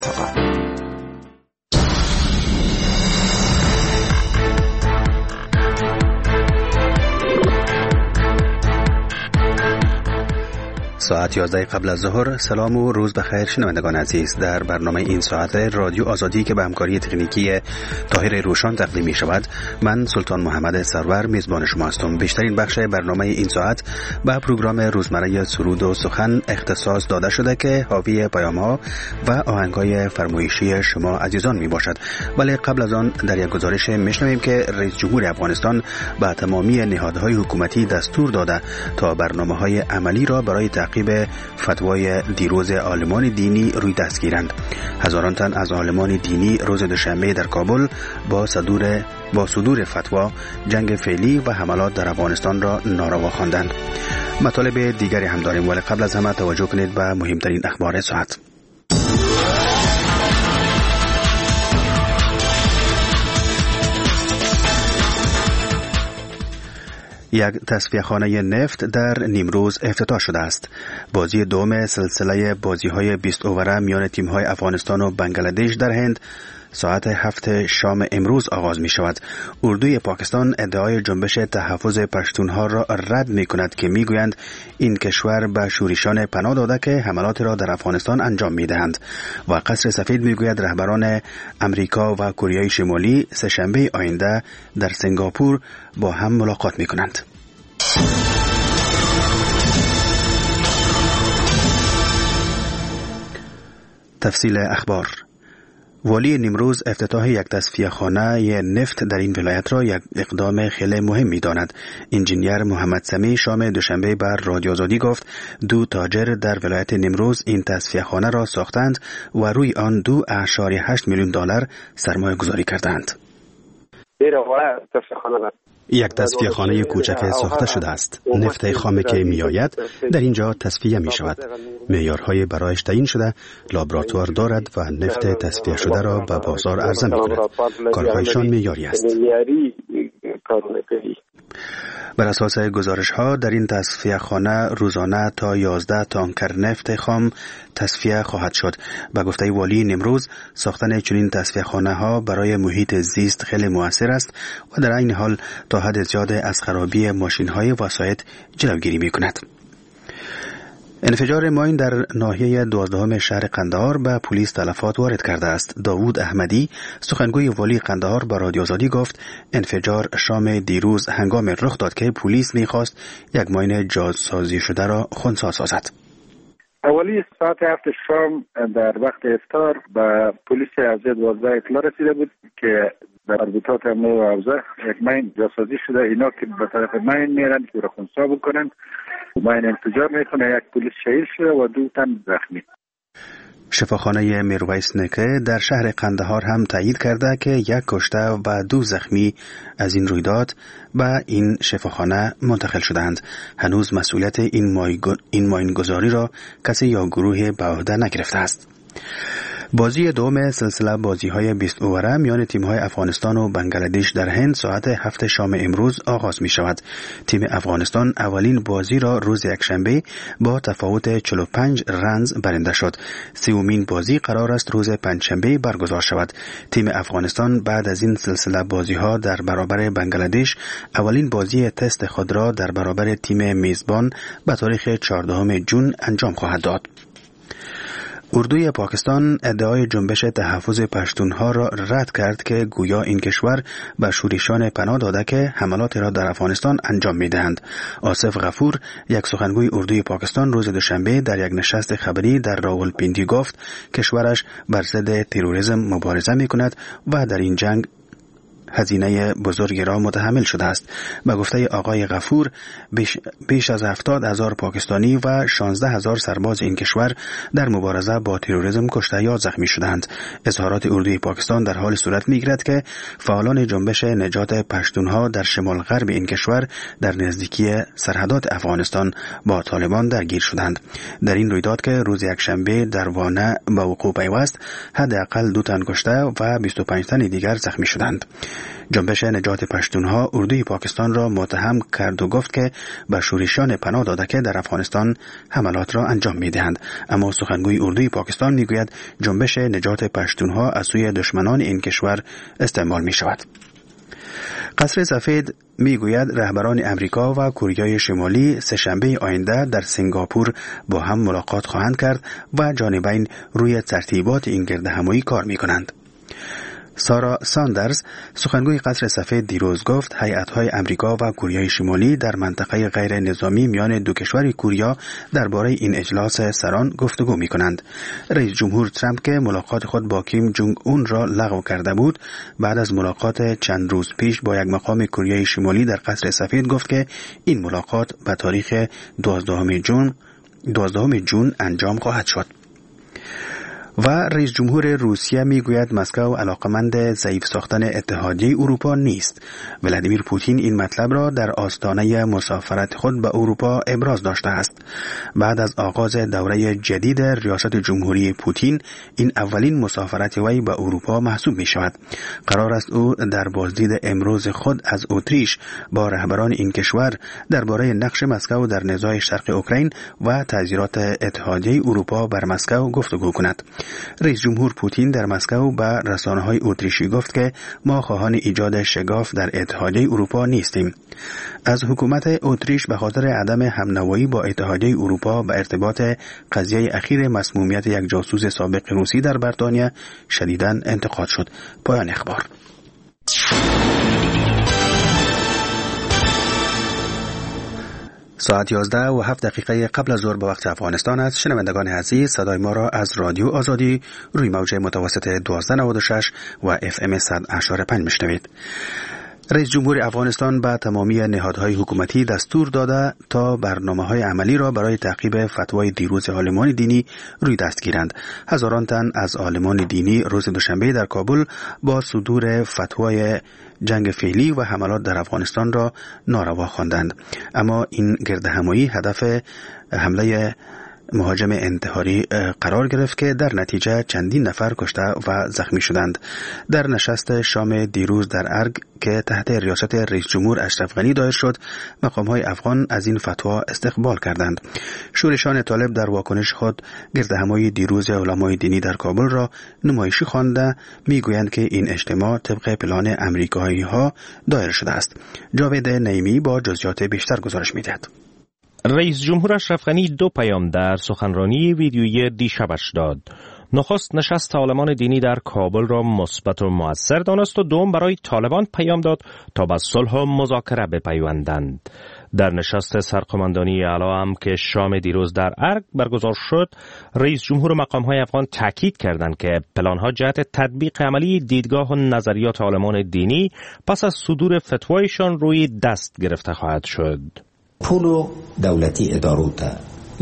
ساعت 11 قبل از ظهر. سلام و روز بخیر شنوندگان عزیز. در برنامه این ساعت رادیو آزادی که به همکاری تکنیکی طاهر روشان تقدیم می شود، من سلطان محمد سرور میزبان شما هستم. بیشترین بخش برنامه این ساعت به پروگرام روزمره سرود و سخن اختصاص داده شده که حاوی پیام‌ها و آهنگ‌های فرمایشی شما عزیزان می باشد. ولی قبل از آن در یک گزارش میشنویم که رئیس جمهور افغانستان به تمامی نهادهای حکومتی دستور داده تا برنامه‌های عملی را برای تعقیب فتوای دیروز عالمان دینی روی دست گیرند. هزاران تن از عالمان دینی روز دوشنبه در کابل با صدور فتوا جنگ فعلی و حملات در افغانستان را ناروا خواندند. مطالب دیگری هم داریم، ولی قبل از همه توجه کنید به مهمترین اخبار ساعت. یک تصفیه‌خانه نفت در نیمروز افتتاح شده است. بازی دوم سلسله بازی‌های 20 اووره میان تیم‌های افغانستان و بنگلادش در هند ساعت 7 شام امروز آغاز می شود. اردوی پاکستان ادعای جنبش تحفظ پشتونها را رد می کند که می گویند این کشور به شورشیان پناه داده که حملات را در افغانستان انجام می دهند. و قصر سفید می گوید رهبران امریکا و کره شمالی سه‌شنبه آینده در سنگاپور با هم ملاقات می کنند. تفصیل اخبار. والی نیمروز افتتاح یک تصفیه‌خانه نفت در این ولایت را یک اقدام خیلی مهم می‌داند. انجینیر محمد سمی شام دوشنبه بر رادیو آزادی گفت دو تاجر در ولایت نیمروز این تصفیه‌خانه را ساختند و روی آن 2.8 میلیون دلار سرمایه گذاری کردند. یک تصفیه‌خانه کوچک ساخته شده است. نفت خام که می آید در اینجا تصفیه می شود. معیارهای برایش تعیین شده، لابراتوار دارد و نفت تصفیه شده را به بازار عرضه می کند. کارهایشان معیاری است. بر اساس گزارش‌ها در این تصفیه‌خانه روزانه تا 11 تانکر نفت خام تصفیه خواهد شد. به گفته والی نیمروز ساختن چنین تصفیه‌خانه‌ها برای محیط زیست خیلی مؤثر است و در این حال تا حد زیاد از خرابی ماشین‌های وسایط جلوگیری می‌کند. انفجار ماین در ناحیه 12 شهر قندهار به پلیس تلفات وارد کرده است. داوود احمدی سخنگوی والی قندهار به رادیو آزادی گفت انفجار شام دیروز هنگام رخ داد که پلیس می‌خواست یک ماین جاسازی شده را خنثی سازد. اولی ساعت 7 شام در وقت افطار به پلیس ارضیه 12 اطلاع رسیده بود که در ارتباطات امنیتی و حوزه یک ماین جاسازی شده. اینا که به طرف ماین میرن که را خنثی بکنن، ماین انفجار میکنه. یک پلیس شهید شده و 2 تن زخمی. شفاخانه میرویس نکه در شهر قندهار هم تایید کرده که 1 کشته و 2 زخمی از این رویداد به این شفاخانه منتقل شدند. هنوز مسئولیت این ماینگذاری را کسی یا گروه به عهده نگرفته است. بازی دوم سلسله بازی‌های 20 اووره میان تیم‌های افغانستان و بنگلادش در هند ساعت 7 شام امروز آغاز می‌شود. تیم افغانستان اولین بازی را روز یکشنبه با تفاوت 45 رنز برنده شد. سومین بازی قرار است روز پنجشنبه برگزار شود. تیم افغانستان بعد از این سلسله بازی‌ها در برابر بنگلادش اولین بازی تست خود را در برابر تیم میزبان به تاریخ 14 ژوئن انجام خواهد داد. اردوی پاکستان ادعای جنبش تحفظ پشتونها را رد کرد که گویا این کشور به شورشیان پناه داده که حملات را در افغانستان انجام می‌دهند. آصف غفور یک سخنگوی اردوی پاکستان روز دوشنبه در یک نشست خبری در راولپیندی گفت کشورش بر ضد تروریسم مبارزه می‌کند و در این جنگ هزینه بزرگی را متحمل شده است. به گفته آقای غفور بیش از 70,000 پاکستانی و 16,000 سرباز این کشور در مبارزه با تروریسم کشته یا زخمی شدند. اظهارات اردوی پاکستان در حال صورت می‌گیرد که فعالان جنبش نجات پشتونها در شمال غرب این کشور در نزدیکی سرحدات افغانستان با طالبان درگیر شدند. در این رویداد که روز یکشنبه در وانه به وقوع پیوست حداقل 2 تن کشته و 25 تن دیگر زخمی شدند. جنبش نجات پشتونها اردوی پاکستان را متهم کرد و گفت که به شورشیان پناه داده که در افغانستان حملات را انجام می‌دهند، اما سخنگوی اردوی پاکستان میگوید جنبش نجات پشتونها از سوی دشمنان این کشور استعمال می‌شود. قصر سفید میگوید رهبران امریکا و کره شمالی سه‌شنبه آینده در سنگاپور با هم ملاقات خواهند کرد و جانبین روی ترتیبات این گردهمایی کار می‌کنند. سارا ساندرز سخنگوی قصر سفید دیروز گفت هیئت‌های امریکا و کره شمالی در منطقه غیر نظامی میان دو کشور کره درباره این اجلاس سران گفتگو می‌کنند. رئیس جمهور ترامپ که ملاقات خود با کیم جونگ اون را لغو کرده بود، بعد از ملاقات چند روز پیش با یک مقام کره شمالی در قصر سفید گفت که این ملاقات به تاریخ 12 جون انجام خواهد شد. و رئیس جمهور روسیه میگوید مسکو علاقمند ضعیف ساختن اتحادیه اروپا نیست. ولادیمیر پوتین این مطلب را در آستانه مسافرت خود به اروپا ابراز داشته است. بعد از آغاز دوره جدید ریاست جمهوری پوتین، این اولین مسافرت وی به اروپا محسوب می شود. قرار است او در بازدید امروز خود از اتریش با رهبران این کشور درباره نقش مسکو در نزاع شرق اوکراین و تاثیرات اتحادیه اروپا بر مسکو گفتگو کند. رئیس جمهور پوتین در مسکو به رسانه‌های اتریشی گفت که ما خواهان ایجاد شگاف در اتحادیه اروپا نیستیم. از حکومت اتریش به خاطر عدم همنوایی با اتحادیه اروپا به ارتباط قضیه اخیر مسمومیت یک جاسوس سابق روسی در بریتانیا شدیداً انتقاد شد. پایان اخبار. ساعت 11:07 قبل از ظهر به وقت افغانستان است. شنوندگان عزیز، صدای ما را از رادیو آزادی روی موج متوسط 1296 و FM 100.5 میشنوید. رئیس جمهور افغانستان به تمامی نهادهای حکومتی دستور داده تا برنامه‌های عملی را برای تعقیب فتوای دیروز عالمان دینی روی دست گیرند. هزاران تن از عالمان دینی روز دوشنبه در کابل با صدور فتوای جنگ فعلی و حملات در افغانستان را ناروا خواندند. اما این گردهمایی هدف حمله مهاجم انتحاری قرار گرفت که در نتیجه چندین نفر کشته و زخمی شدند. در نشست شام دیروز در ارگ که تحت ریاست رئیس جمهور اشرف غنی دایر شد، مقام‌های افغان از این فتوا استقبال کردند. شورشیان طالب در واکنش خود گردهمایی دیروز علمای دینی در کابل را نمایشی خوانده میگویند که این اجتماع طبق پلان امریکایی‌ها دایر شده است. جاوید نعیمی با جزئیات بیشتر گزارش می‌دهد. رئیس جمهور اشرف غنی 2 پیام در سخنرانی ویدیویی دیشبش داد. نخست نشست عالمان دینی در کابل را مثبت و مؤثر دانست و دوم برای طالبان پیام داد تا به صلح و مذاکره بپیوندند. در نشست سرقماندانی اعلی هم که شام دیروز در ارگ برگزار شد، رئیس جمهور و مقام‌های افغان تاکید کردند که پلان‌ها جهت تطبیق عملی دیدگاه و نظریات عالمان دینی پس از صدور فتوایشان روی دست گرفته خواهد شد. پولو دولتی اداروتا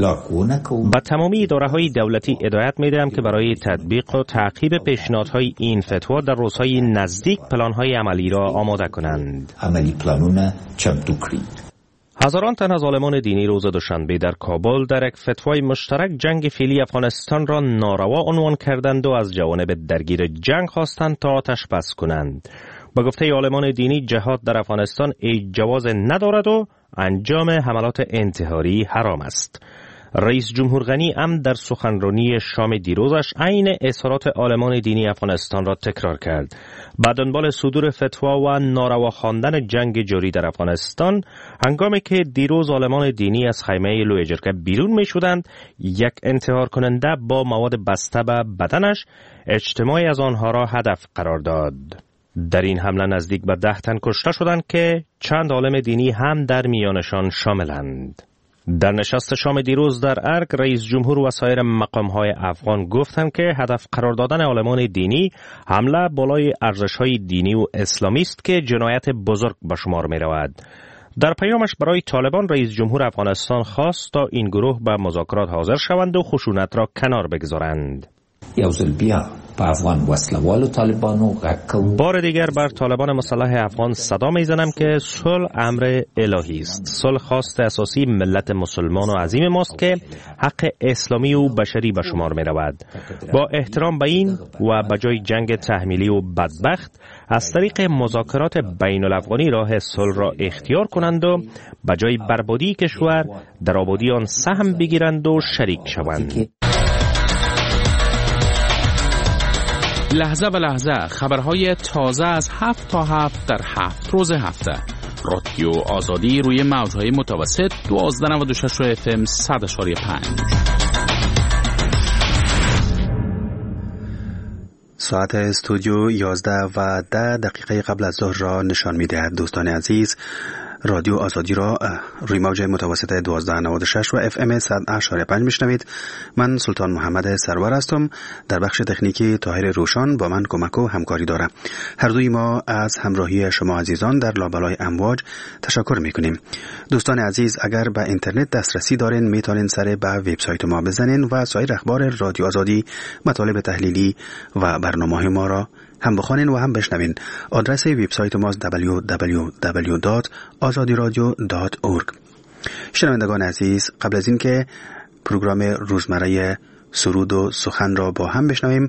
با تمامی اداره‌های دولتی هدایت می‌دهم که برای تطبیق و تعقیب پیشنهادهای این فتوا در روزهای نزدیک پلان‌های عملی را آماده کنند. عملی پلانونه چمتو کنید. هزاران تن از عالمان دینی روز دوشنبه در کابل در یک فتوای مشترک جنگ فعلی افغانستان را ناروا عنوان کردند و از جوانب درگیر جنگ خواستند تا آتش بس کنند. با گفته عالمان دینی جهاد در افغانستان جواز ندارد و انجام حملات انتحاری حرام است. رئیس جمهور غنی هم در سخنرانی شام دیروزش عین اظهارات عالمان دینی افغانستان را تکرار کرد. بعد دنبال صدور فتوا و ناروا خواندن جنگ جاری در افغانستان، هنگامی که دیروز عالمان دینی از خیمه لوی جرگه بیرون می شدند، یک انتحار کننده با مواد بسته به بدنش اجتماعی از آنها را هدف قرار داد. در این حمله نزدیک به 10 تن کشته شدند که چند عالم دینی هم در میانشان شاملند. در نشست شام دیروز در ارگ، رئیس جمهور و سایر مقام‌های افغان گفتند که هدف قرار دادن عالمان دینی حمله بالای ارزش‌های دینی و اسلامی است که جنایت بزرگ به شمار می‌رود. در پیامش برای طالبان، رئیس جمهور افغانستان خواست تا این گروه به مذاکرات حاضر شوند و خشونت را کنار بگذارند. یوزل بیا بار دیگر بر طالبان مسلح افغان صدا میزنم که صلح امر الهی است. صلح خواست اساسی ملت مسلمان و عظیم ماست که حق اسلامی و بشری به شمار می رود. با احترام به این و به جای جنگ تحمیلی و بدبخت از طریق مذاکرات بین الافغانی راه صلح را اختیار کنند و به جای بربادی کشور در آبادی آن سهم بگیرند و شریک شوند. لحظه به لحظه خبرهای تازه از 7 تا 7 در 7 روز هفته. رادیو آزادی روی موجهای متوسط 1296 FM 100.5. ساعت استودیو 11 و 10 دقیقه قبل از ظهر را نشان می‌دهد. دوستان عزیز، رادیو آزادی را روی موج متوسط 1296 و FM 100.5 میشنوید. من سلطان محمد سرور هستم. در بخش تکنیکی طاهر روشان با من کمک و همکاری داره. هر دوی ما از همراهی شما عزیزان در لابلای امواج تشکر میکنیم. دوستان عزیز، اگر به اینترنت دسترسی دارین میتونین سر به وبسایت ما بزنین و سایر اخبار رادیو آزادی، مطالب تحلیلی و برنامه‌های ما را هم بخوانین و هم بشنوین. آدرس وبسایت ما www.azadiradio.org. شنوندگان عزیز، قبل از اینکه پروگرام روزمره سرود و سخن را با هم بشنویم،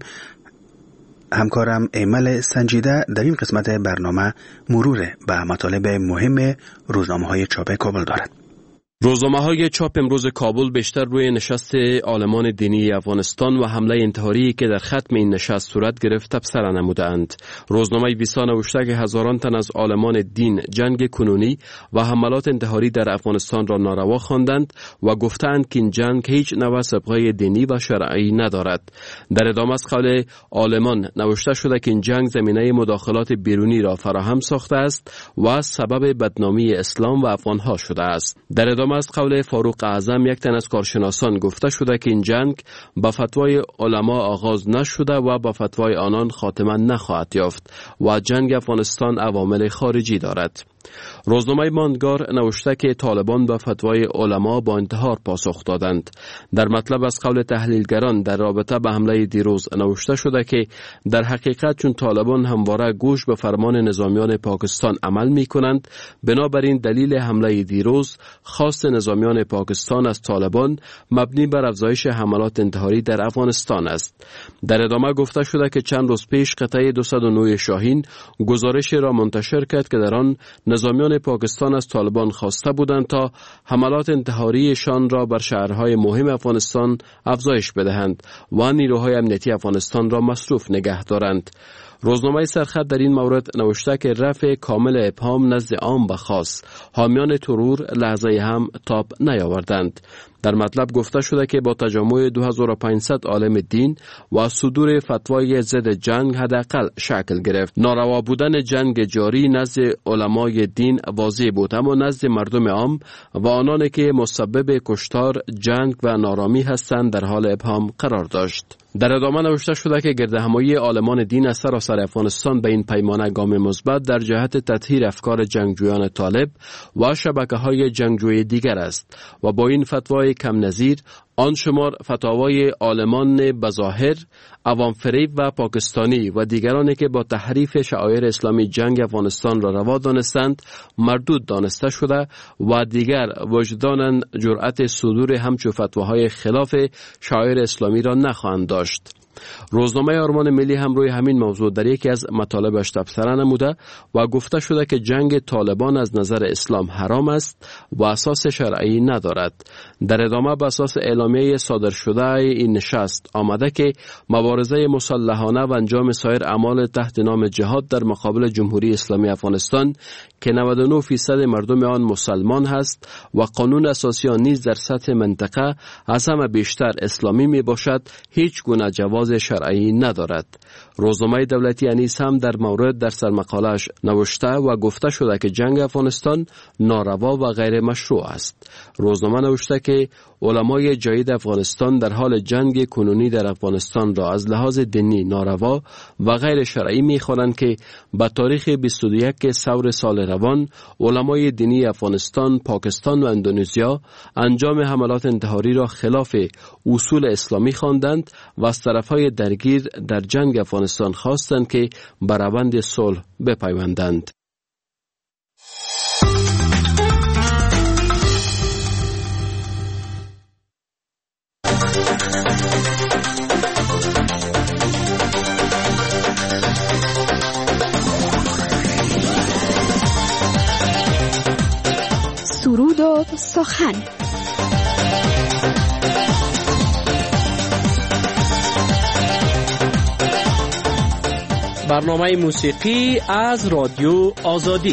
همکارم ایمل سنجیده در این قسمت برنامه مرور به مطالب مهم روزنامه‌های چاپ کابل دارد. روزنامه‌های چاپ امروز کابل بیشتر روی نشست عالمان دینی افغانستان و حمله انتحاری که در ختم این نشست صورت گرفت تبصره نمودند. روزنامه ویسا نوشته که هزاران تن از عالمان دین جنگ کنونی و حملات انتحاری در افغانستان را ناروا خواندند و گفتند که این جنگ هیچ نوع سابقه دینی و شرعی ندارد. در ادامه از قول عالمان نوشته شده که این جنگ زمینه مداخلات بیرونی را فراهم ساخته است و سبب بدنامی اسلام و افغانها شده است. در ادامه از قول فاروق اعظم، یک تن از کارشناسان، گفته شده که این جنگ با فتوای علما آغاز نشده و با فتوای آنان خاتمه نخواهد یافت و جنگ افغانستان عوامل خارجی دارد. روزنامه ماندگار نوشته که طالبان به فتوای علما با انتحار پاسخ دادند. در مطلب از قول تحلیلگران در رابطه به حمله دیروز نوشته شده که در حقیقت چون طالبان همواره گوش به فرمان نظامیان پاکستان عمل می کنند، بنابراین دلیل حمله دیروز خواست نظامیان پاکستان از طالبان مبنی بر افزایش حملات انتحاری در افغانستان است. در ادامه گفته شده که چند روز پیش قطعه 209 شاهین گزارش را منتشر کرد که در آن نظامیان پاکستان از طالبان خواسته بودند تا حملات انتحاریشان را بر شهرهای مهم افغانستان افزایش بدهند و نیروهای امنیتی افغانستان را مصروف نگه دارند. روزنامه سرخط در این مورد نوشته که رفع کامل ابهام نزد عام و خاص، حامیان ترور لحظه هم تاب نیاوردند. در مطلب گفته شده که با تجمع 2500 عالم دین و صدور فتوای ضد جنگ حداقل شکل گرفت. ناروا بودن جنگ جاری نزد علمای دین واضح بود، اما نزد مردم عام و آنانی که مسبب کشتار، جنگ و نارامی هستند در حال ابهام قرار داشت. در ادامه نوشته شده که گردهمایی عالمان دین از سراسر افغانستان به این پیمانه گام مثبت در جهت تطهیر افکار جنگجویان طالب و شبکه‌های جنگجوی دیگر است و با این فتوای کم نظیر آن شمار فتاوای عالمان بظاهر، عوام فریب و پاکستانی و دیگرانی که با تحریف شعائر اسلامی جنگ افغانستان را روا دانستند مردود دانسته شده و دیگر وجداناً جرأت صدور همچو فتواهای خلاف شعائر اسلامی را نخواهند داشت. روزنامه آرمان ملی هم روی همین موضوع در یکی از مطالبش تبصره نموده و گفته شده که جنگ طالبان از نظر اسلام حرام است و اساس شرعی ندارد. در ادامه به اساس اعلامیه صادر شده این نشست آمده که مبارزه مسلحانه و انجام سایر اعمال تحت نام جهاد در مقابل جمهوری اسلامی افغانستان که 99% مردم آن مسلمان هست و قانون اساسی آن نیز در سطح منطقه از همه بیشتر اسلامی می باشد، هیچ گونه جواز شرعی ندارد. روزنامه دولتی انیس هم در مورد در سرمقاله‌اش نوشته و گفته شده که جنگ افغانستان ناروا و غیر مشروع است. روزنامه نوشته که علمای جدید افغانستان در حال جنگ کنونی در افغانستان را از لحاظ دینی ناروا و غیر شرعی می‌خوانند که به تاریخ 21 ثور سال روان علمای دینی افغانستان، پاکستان و اندونزیا انجام حملات انتحاری را خلاف اصول اسلامی خواندند و از طرفهای درگیر در جنگ افغانستان خواستند که به روند صلح بپیوندند. سرود و سخن. برنامه موسیقی از رادیو آزادی.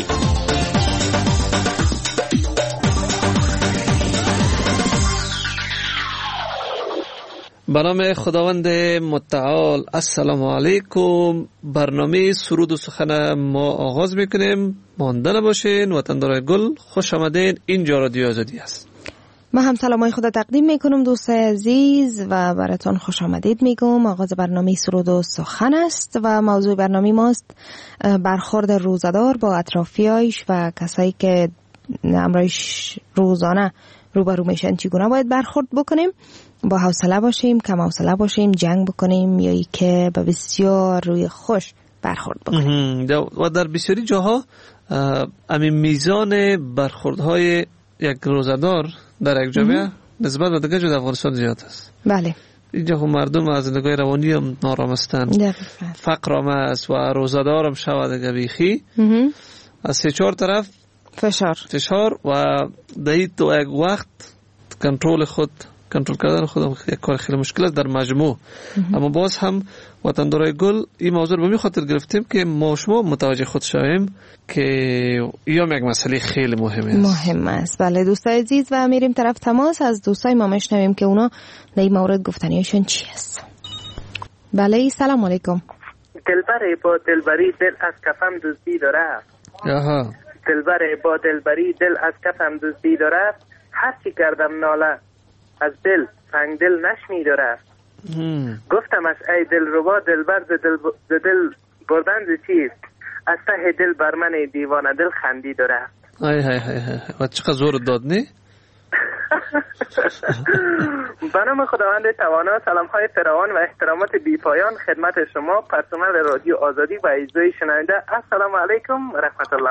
به نام خداوند متعال. السلام علیکم. برنامه سرود و سخن ما آغاز میکنیم. مانده نباشین. وطندارای گل خوش آمدین. اینجا رادیو آزادی است. ما هم سلامای خدا تقدیم میکنم دوستای عزیز و براتون خوش آمدید میگم. آغاز برنامه سرود و سخن است و موضوع برنامه ماست برخورد روزدار با اطرافیایش و کسایی که امرایش روزانه روبرو میشن چگونه باید برخورد بکنیم. با حوصله باشیم، کم حوصله باشیم، جنگ بکنیم یا ای که به بسیار روی خوش برخورد بکنیم. و در بسیاری جاها همین میزان برخوردهای یک روزدار در یک جامعه نسبت به دیگر جای افغانستان زیاد است. بله. اینجا هم مردم از نگاه روانی هم نارام هستند. فقر هم است و روزدار هم شود دیگه بیخی. از 3-4 طرف فشار و دهید تو یک وقت کنترل کردن خودم یک کار خیلی مشکل است در مجموع. اما باز هم وطندارای گل این موضوع رو به خاطر گرفتیم که ما شما متوجه خود شویم که ایام یک مسئله خیلی مهم است. بله دوستای عزیز و میریم طرف تماس از دوستای ما میشنویم که اونا در این مورد گفتنیشون چی است. بله سلام علیکم. دلبر با دلبری دل از کفم دزدی داره. دلبر با دلبری دل از کفم دزدی داره. هر چی کردم ناله از دل سنگ دل نشمی داره. گفتم از ای دل ربا دلبر دل بردن چیست؟ از ته دل بر من دیوانه دل خندی داره. و چقدر زور داد نی؟ به نام خداوند توانا سلام های فراوان و احترامات بی پایان خدمت شما پرسنل رادیو آزادی و اجزای شنونده. السلام علیکم و رحمت الله.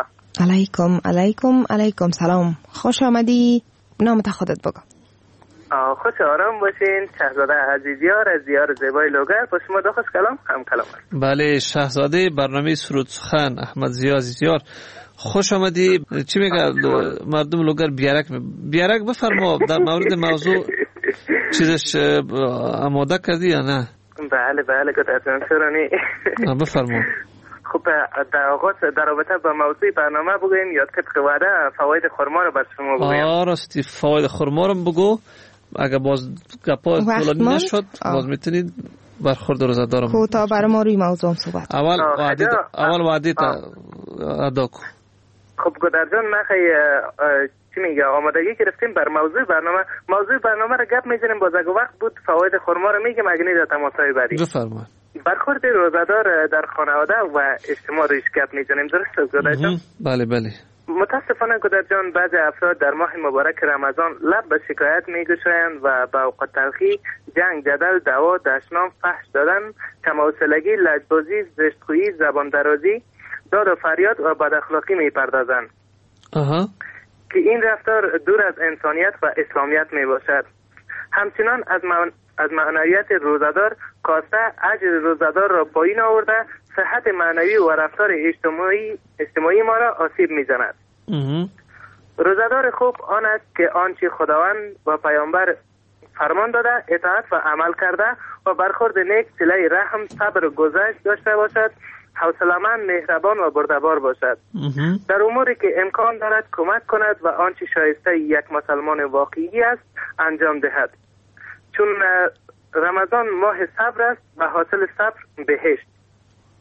علیکم سلام. خوش آمدی. نامت خودت بگو. خوش آرام باشین. شهزاده عزیزیار از دیار زیبای لوگر. با شما داخل کلام هم کلام است. بله شهزاده برنامه سرود سخن احمد زیا عزیزیار خوش آمدی. چی میگه مردم لوگر بیارک بفرما در مورد موضوع چیزش آماده کردی یا نه؟ بله گفتم چرانی. بفرما. خب در آغاز در رابطه با موضوع برنامه بگویم یاد که وعده فواید خرما رو بر شما بگویم. راستی فواید خرما رو بگو. اگه باز گپا طولانی نشد باز میتونید برخورد روزدارم کوتاه برای ما روی موضوع صحبت. اول وعده ادا کن. خب گدر جان من چی میگه آمادگی گرفتیم بر موضوع برنامه رو گپ میزنیم. باز اگه وقت بود فواید خرما رو میگیم اگه نیست تماسای بعدی. بفرمایید. برخورد روزدار در خانواده و اجتماع رویش گپ میزنیم. درست است گدر جان؟ بله. متاسفانه گدر جان بعضی افراد در ماه مبارک رمضان لب به شکایت میگشایند و به اوقات تلخی جنگ، جدل، دعوا، دشنام، فحش دادن، کم‌حوصلگی، لجبازی، زشتخویی، زبان درازی، داد و فریاد و بد اخلاقی میپردازند. که این رفتار دور از انسانیت و اسلامیت میباشد. همچنان از معنویت روزدار کاسته اجر روزدار را پایین آورده صحت معنوی و رفتار اجتماعی ما را آسیب میزند. روزدار خوب آن است که آنچه خداوند و پیامبر فرمان داده اطاعت و عمل کرده و برخورد نیک، صله رحم، صبر و گذشت داشته باشد، حوصله‌مند، مهربان و بردبار باشد. در اموری که امکان دارد کمک کند و آنچه شایسته یک مسلمان واقعی است انجام دهد. چون رمضان ماه صبر است و حاصل صبر بهشت.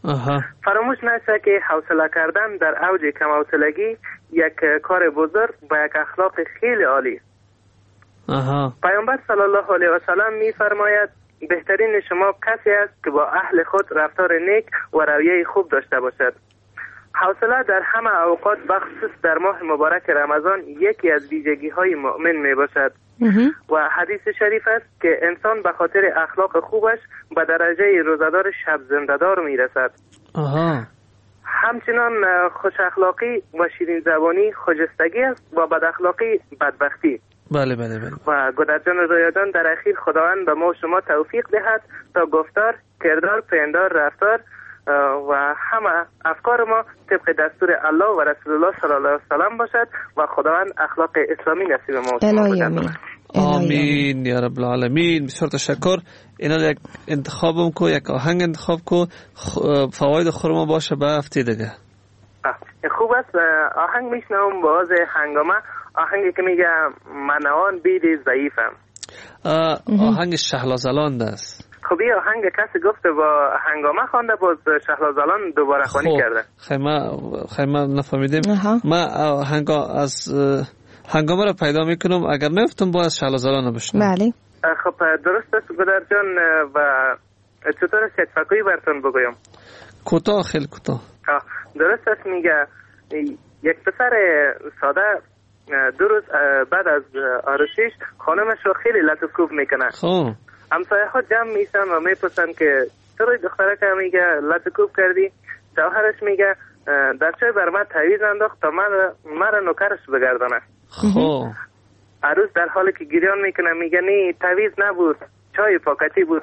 فراموش نشه که حوصله کردن در اوج کم حوصلگی یک کار بزرگ و یک اخلاق خیلی عالی. پیامبر صلی الله علیه و سلم می فرماید بهترین شما کسی است که با اهل خود رفتار نیک و رویه خوب داشته باشد. حوصله در همه اوقات بخصوص در ماه مبارک رمضان یکی از ویژگی های مؤمن می باشد و حدیث شریف است که انسان به خاطر اخلاق خوبش به درجه روزدار شب زنده‌دار می رسد. همچنان خوش اخلاقی و شیرین زبانی خجستگی است و بد اخلاقی بدبختی. بله. و گدرجان رویادان در اخیر خداوند به ما و شما توفیق دهد تا گفتار، کردار، پندار، رفتار و همه افکار ما طبق دستور الله و رسول الله صلی الله علیه و سلم باشد و خداوند اخلاق اسلامی نصیب ما و شما باشد. آمین یا رب العالمین. بسیار تشکر. اینا یک انتخابم کو، یک آهنگ انتخاب کو، فواید خورما باشه به هفته دیگه. خوب است. آهنگ میشنوم باز هنگامه، آهنگی که میگه منوان بید ضعیفم. آهنگ شهلازلان است. خب این آهنگ کسی گفته با هنگامه خوانده، باز شهلازلان دوباره خوانی کرده. خیمه نفهمیدیم. ما از هنگامه رو پیدا میکنم، اگر نفتم باید شهلازلان رو بشنم. بله. خب درست است گدر جان. و چطور است یک فکوی براتون بگویم؟ کوتاه، خیلی کوتاه. درست است. میگه یک پسر ساده 2 روز بعد از آرشیش خانمش رو خیلی لطف کوب میکنه. همسایه ها جمع میشن و میپرسن که چرا دختره که میگه لطف کوب کردی؟ شوهرش میگه در چای بر من تعویض انداخت تا مرا نوکرش بگردانه. عروس در حالی که گریان میکنه میگه نه تعویض نبود، چای پاکتی بود.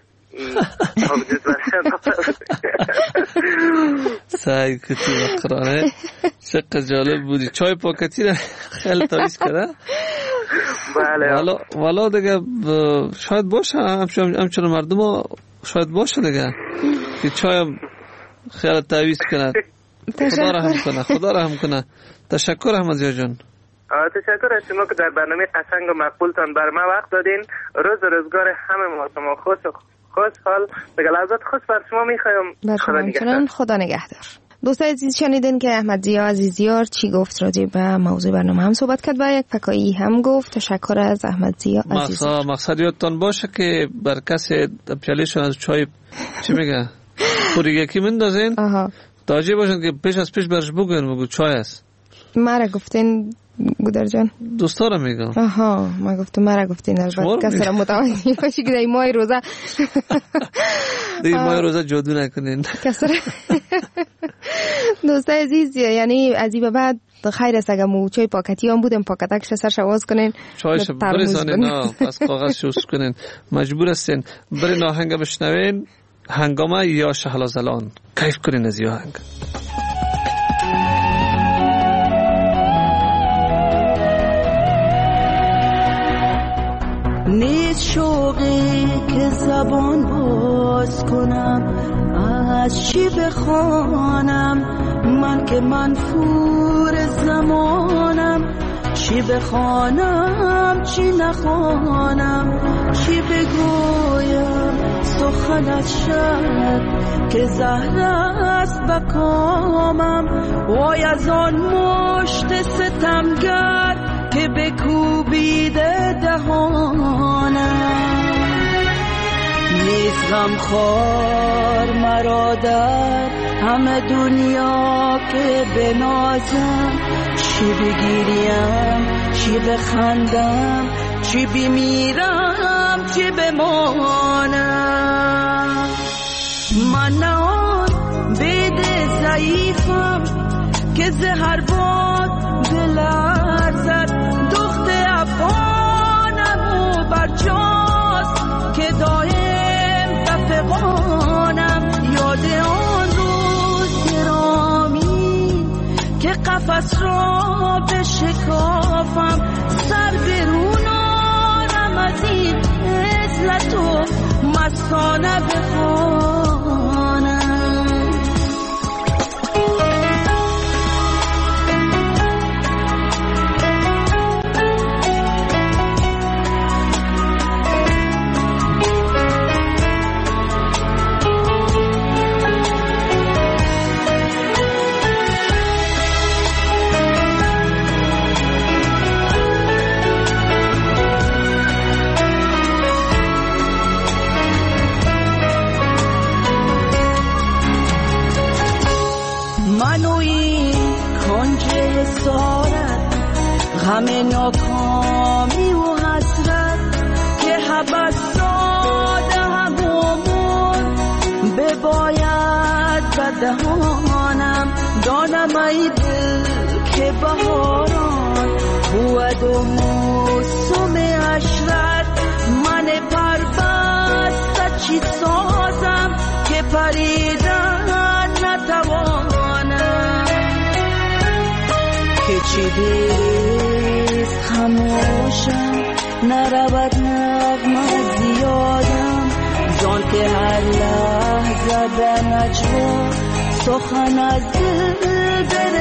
سعی کتی بقرانه چقدر جالب بودی. چای پاکتی را خیلی تعویض کرده. بله. والا دیگه شاید باشه همچنان مردم ها شاید باشه دیگه که چای خیلی تعویض کنه. خدا رحم کنه. تشکر احمد جان. تشکر از شما که در برنامه قشنگ و مقبولتان بر ما وقت دادین. روز و روزگار همه ما شما خوشحال دیگه لحظات خوش بر شما میخوایم. خدا نگهدار. دوستان عزیز شنیدین که احمد ضیا عزیزیار چی گفت راجع به موضوع برنامه هم صحبت کرد و یک فکایی هم گفت. تشکر از احمد ضیا عزیزیار. مقصد یادتان باشه که بر کسی پیالهشون از چای چی میگه پوریگه کی مندازین تاجی باشن که پیش از پیش برش بگو چای است. مرا گفتین گودر جان؟ دوستا رو میگم. ما گفتم مرا گفتین. البته کسی را متوجه باشی که در ماه روزه ماه روزه جادو نکنین کسی را. دوستا عزیز یعنی از این به بعد خیر است اگر مو چای پاکتی هم بودیم پاکتکش سرش آواز کنین چایش برسانین پس کاغذ شوش کنین مجبور هستین برین آهنگ بشنوین هنگامه یا شهلازلان. کیف کنین از این آهنگ. نیست شوقی که زبان باز کنم از چی بخوانم من که منفور زمانم چی بخوانم چی نخوانم چی بگویم سخنت شد که زهر است بکامم وای از آن مشت ستمگر که بکوبیده دهانم نیست غمخوار مرا در همه دنیا که بنازم چی بگیریم چی بخندم چی بمیرم چی بمانم من نه آن بید ضعیفم که زهر باد دلرزد دخت افغانم و برجاست که دایم تفقانم یاد آن روز گرامی که قفس را بشکافم سر برونانم از این عزلت و مستانه بخوانم. هنوی کنج حسارت غم ناکامی و حسرت که حبس داده همومون بباید بدهانم دانم ای دل که بهاران بود و موسم عشرت من پربست چی سازم که پریدن نتوانم که چی دیست خموشم نرود نغمه زیادم زان که هر لحظه در نجوا سخن از دل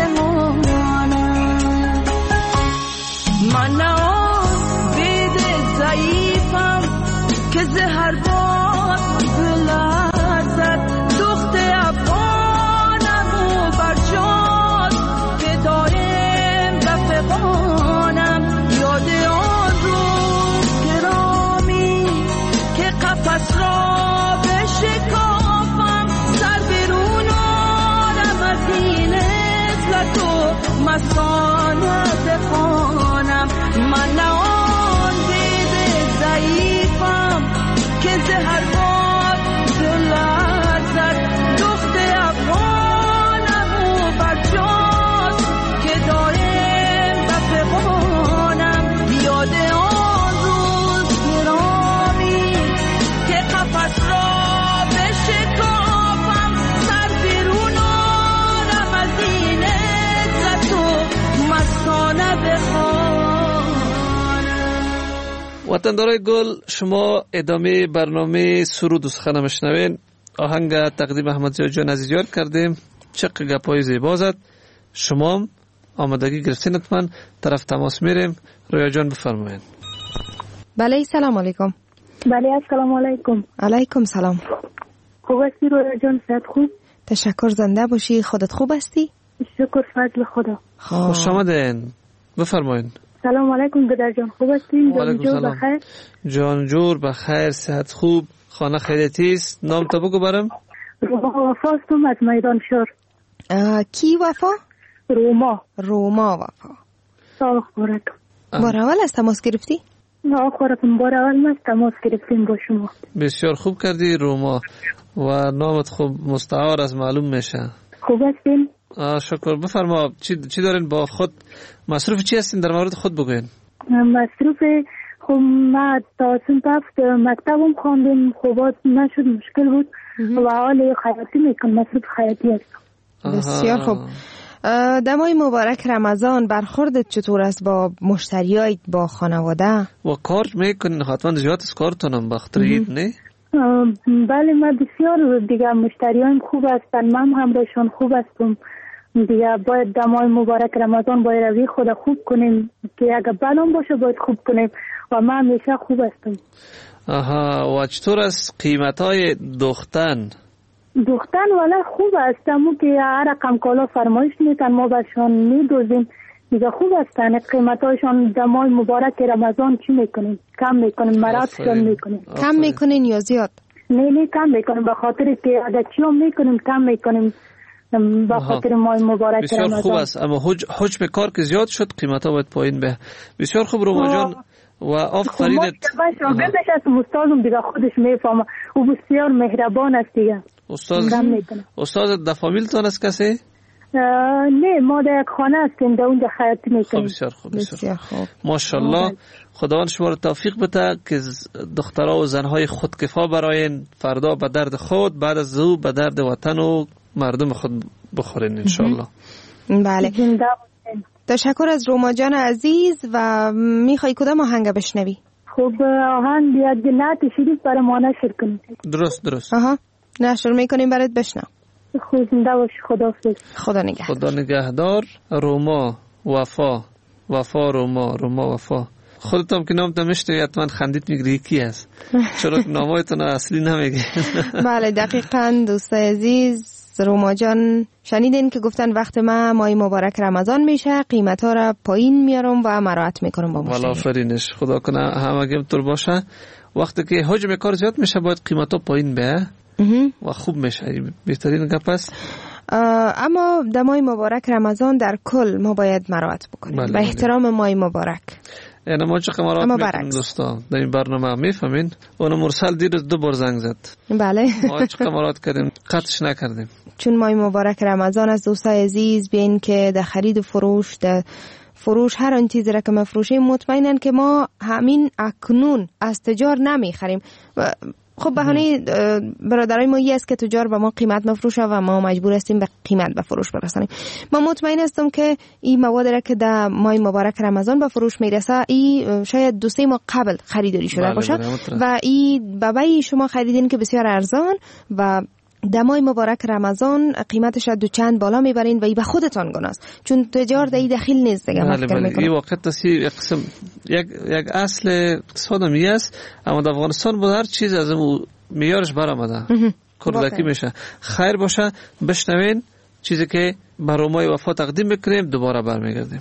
برمانم من نه بیده ضعیفم که زهر باد بلرزد دخت افغانم و برجاست که دایم رفقانم یاد آن روز گرامی که قفس را بشکافم سر برون آرم از این عزلت و مسانت خانم من نه آن بیده ضعیفم که زهر باد بلرزد دخت افغانم و برجاست که دایم رفقانم یاد آن روز گرامی که قفس را بشکافم سر بیرون آرم از این عزت و مستانه بخوانم. وطندارای گل، شما ادامه برنامه سرود و سخن مشنوین. آهنگ تقدیم احمدزی جان عزیزیار کردیم. چق گپای زیبا زد. شما هم آمادگی گرفتین، حتما طرف تماس میریم. رویا جان بفرمایید. بله سلام علیکم. بله السلام علیکم. علیکم سلام. خوب هستی رویا جان؟ صحت خوب؟ تشکر، زنده باشی. خودت خوب هستی؟ شکر فضل خدا. خوش آمدین. بفرمایید. سلام علیکم بدر جان، خوب هستین؟ جانجور بخیر؟ جانجور بخیر، صحت خوب، خانه خیریتی است. نام تو بگو برام. وفا هستم از میدان شور. کی وفا؟ روما وفا. سال خورتم. بار اول از تماس گرفتی؟ نه خورتم بار اول ما تماس گرفتیم با شما. بسیار خوب کردی روما، و نامت خوب مستعار از معلوم میشه. خوب هستین؟ شکر. بفرما چی دارین با خود؟ مصروف چی هستین؟ در مورد خود بگوین. مصروف خب ما تا صنف هفت مکتبم خواندم، خوبات نشد، مشکل بود و حال خیاطی میکنم، مصروف خیاطی هستم. بسیار خوب. در ماه مبارک رمضان برخوردت چطور است با مشتریایت، با خانواده؟ و کار میکنین؟ حتما زیاد از کارتونم بخترید نه؟ بله ما بسیار دیگه مشتریان خوب هستن، من هم همراهشون خوب هستم دیگه. باید در ماه مبارک رمضان باید روی خود خوب کنیم که اگه بلان باشه باید خوب کنیم و من همیشه خوب هستم. و چطور از قیمتای دختن ولی خوب هستم که هر رقم کالا فرمایش میتن ما برشان میدوزیم دیگه. خوب هستن قیمتایشان. در ماه مبارک رمضان چی میکنیم؟ کم میکنیم، مراتشان میکنیم. کم میکنین یا زیاد؟ نه کم میکنیم، به خاطر که اگر چی هم میکنیم کم میکنیم به خاطر ماه مبارک بسیار رمضان. خوب است، اما حجم کار که زیاد شد قیمتا باید پایین به. بسیار خوب روما جان و آفرینت. شاگردش است، استادم دیگه خودش میفهمه، او بسیار مهربان است دیگه. استاد در فامیلتان است کسی؟ نه ما در یک خانه هستیم، در اونجا خیاطی میکنیم. بسیار خوب. ماشاءالله. خداوند شما رو توفیق بده که دخترها و زنهای خودکفا براین، فردا به درد خود، بعد از او به درد وطن و مردم خود بخورین انشالله. بله. تشکر از روما جان عزیز. و میخوای کدام آهنگ بشنوی؟ خب آهنگ یک نعت شریف برای ما نشر کنید. درست. نشر میکنیم برات بشنو. خوب زنده باش. خدا نگهدار. روما وفا روما وفا. خودتم که نامتم میشته حتما خندید میگری کی است، چرا که نامایتون اصلی نمیگی. بله دقیقاً دوستای عزیز، روما جان شنیدین که گفتن وقت ماه مبارک رمضان میشه قیمت ها را پایین میارم و مراعات میکنم با مشتری. والا آفرینش، خدا کنه همه طور باشه. وقتی که حجم کار زیاد میشه باید قیمت ها پایین بیه و خوب میشه. بهترین گپ است. اما در ماه مبارک رمضان در کل ما باید مراعات بکنیم به احترام ماه مبارک. یعنی ما چه مراعات میکنیم دوستا در این برنامه میفهمین؟ اون مرسل دیر 2 بار زنگ زد. بله. ما چه مراعات کردیم قطعش نکردیم چون ماه مبارک رمضان از دوستای عزیز بیاین که در خرید و فروش فروش هر آن چیزی را که مفروشیم مطمئنن که ما همین اکنون از تجار نمیخریم. خب بهانه برادرای ما است که تجار به ما قیمت مفروشه و ما مجبور هستیم به قیمت به فروش برسانیم. من مطمئن هستم که این مواد را که در ماه مبارک رمضان به فروش میرسه این شاید 2-3 ماه قبل خریداری شده باشه و این بابای شما خریدین که بسیار ارزان و در ماه مبارک رمضان قیمتش دو چند بالا میبرین و ای به خودتان گناست چون تجار در این دخیل نیست دیگه. این واقع تصیح قسم یک اصل اقتصاد می است اما در افغانستان بود هر چیز از میارش برآمده کردکی میشه. خیر باشه بشنوین چیزی که برای ماه وفا تقدیم میکنیم دوباره برمیگردیم.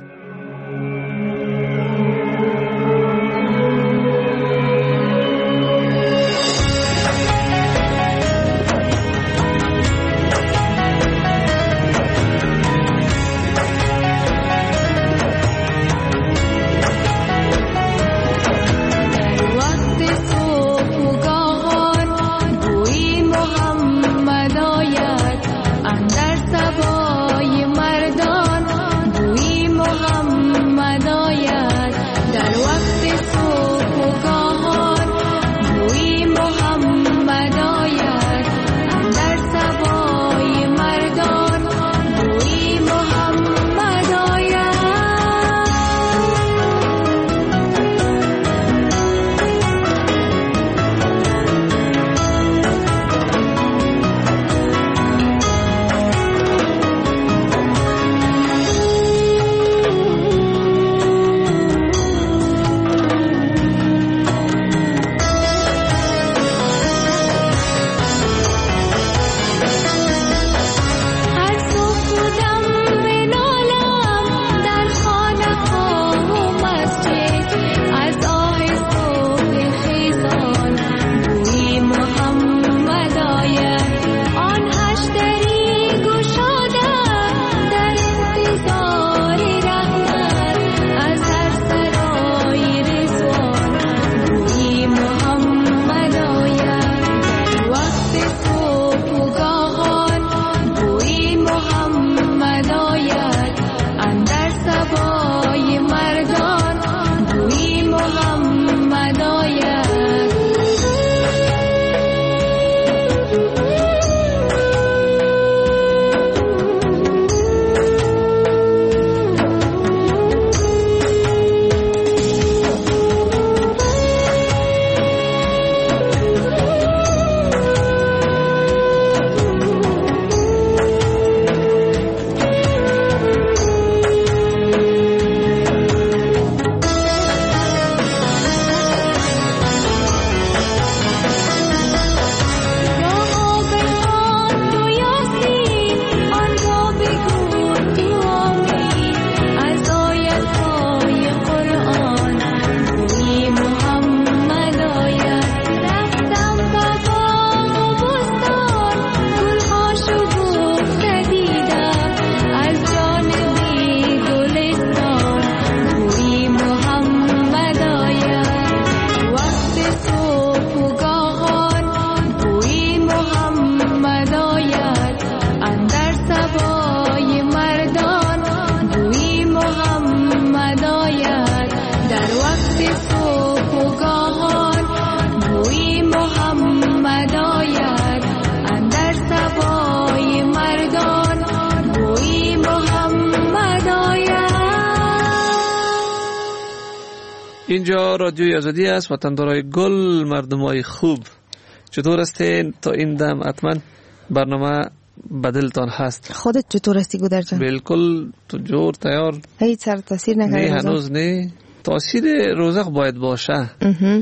اینجا رادیوی آزادی است، وطندارای گل، مردمای خوب. چطور هستین؟ تا این دم حتما برنامه بدلتان هست. خودت چطور هستی گودر جان؟ بالکل تو جور تیار. هیچ سر تاثیر نکرده؟ نه هنوز نه. تاثیر روزه باید باشه.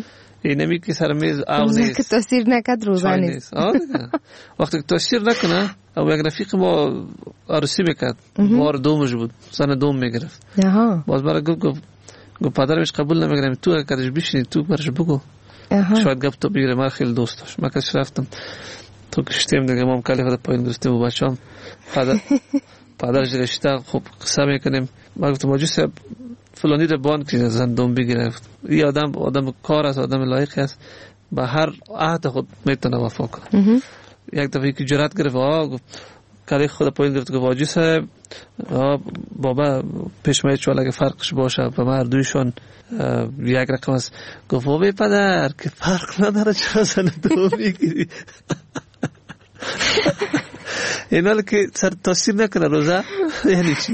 این نمی که سر میز آو نیست. که تاثیر نکد روزه نیست. وقتی که تاثیر نکنه، او یک رفیق ما عروسی میکرد. بار دومش بود. زن دوم میگرفت. باز برای گفت پدرش قبول نمیگرم، تو اگرش بشینی تو برش بگو. شاید گپ تو بگیره. من خیلی دوست داشت. من کش رفتم تو کشتیم دیگه ما کلی خود پایین گرفتیم و بچه‌ام پدرش رشته خوب قصه میکنیم. ما گفتم ماجی صاحب فلانی رو باند که زندون بگیره. این آدم کار است، آدم لایق است، به هر عهد خود میتونه وفا کنه. یک دفعه که جرأت گرفت گفت کلی خود پایین گرفت که واجی صاحب بابا پیشمه چوال اگه فرقش باشه به هر دویشون یک رقم است. گفت بابا پدر که فرق نداره چرا زندون میگیری؟ این حال که سر تاثیر نکنه روزه یعنی چی؟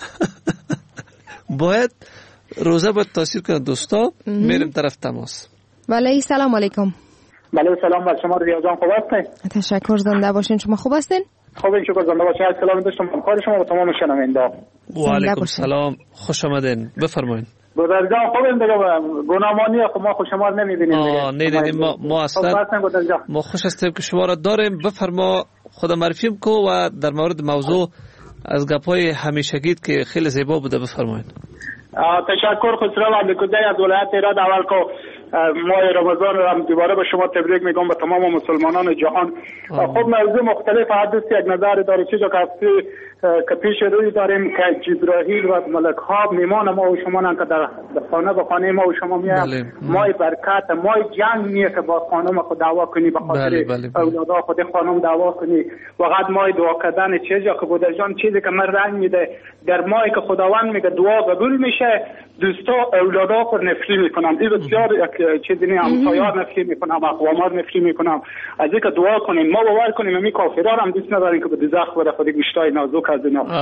باید روزه باید تاثیر کنه. دوستا میریم طرف تماس. بله سلام علیکم. بله سلام بر شما ریا جان، خوب هستین؟ تشکر، زنده باشین. شما خوب هستین؟ خوب این شکر، زنده باشین. سلام داشتم کار شما و تمام شنونده. و علیکم سلام، خوش آمدین، بفرمایید. گذر جان خوبیم دیگه، گناهمانی خب ما خوش شما رو نمیبینیم دیگه. ما اصلا ما خوش هستیم که شما را داریم. بفرما خدا معرفی کو و در مورد موضوع از گپای همیشگیت که خیلی زیبا بوده بفرمایید. تشکر خسرو عبدالکوزی از ولایت ایران. اول که ماه رمضان رو هم دوباره به شما تبریک میگم به تمام مسلمانان جهان. خب موضوع مختلف حدث یک نظر داره چیزا که پیش روی داریم که جبرائیل و ملک ها میمان ما و شما که در خانه به خانه ما و شما میایم. ماه برکت، ماه جنگ میه که با خانم خود دعوا کنی، به خاطر اولادا خود خانم دعوا کنی. وقت ماه دعا کردن چیزا که بوده جان چیزی که من رنگ میده در ماهی که خداوند میگه دعا قبول میشه، دوستا اولادا خود نفری میکنم. این بسیار چیزی نه، همسایار نفری میکنم، اقوامات نفری میکنم. از اینکه دعا کنیم ما باور کنیم می کافران هم دوست نداریم که به دوزخ بره، خود گوشتای نازک از اینا.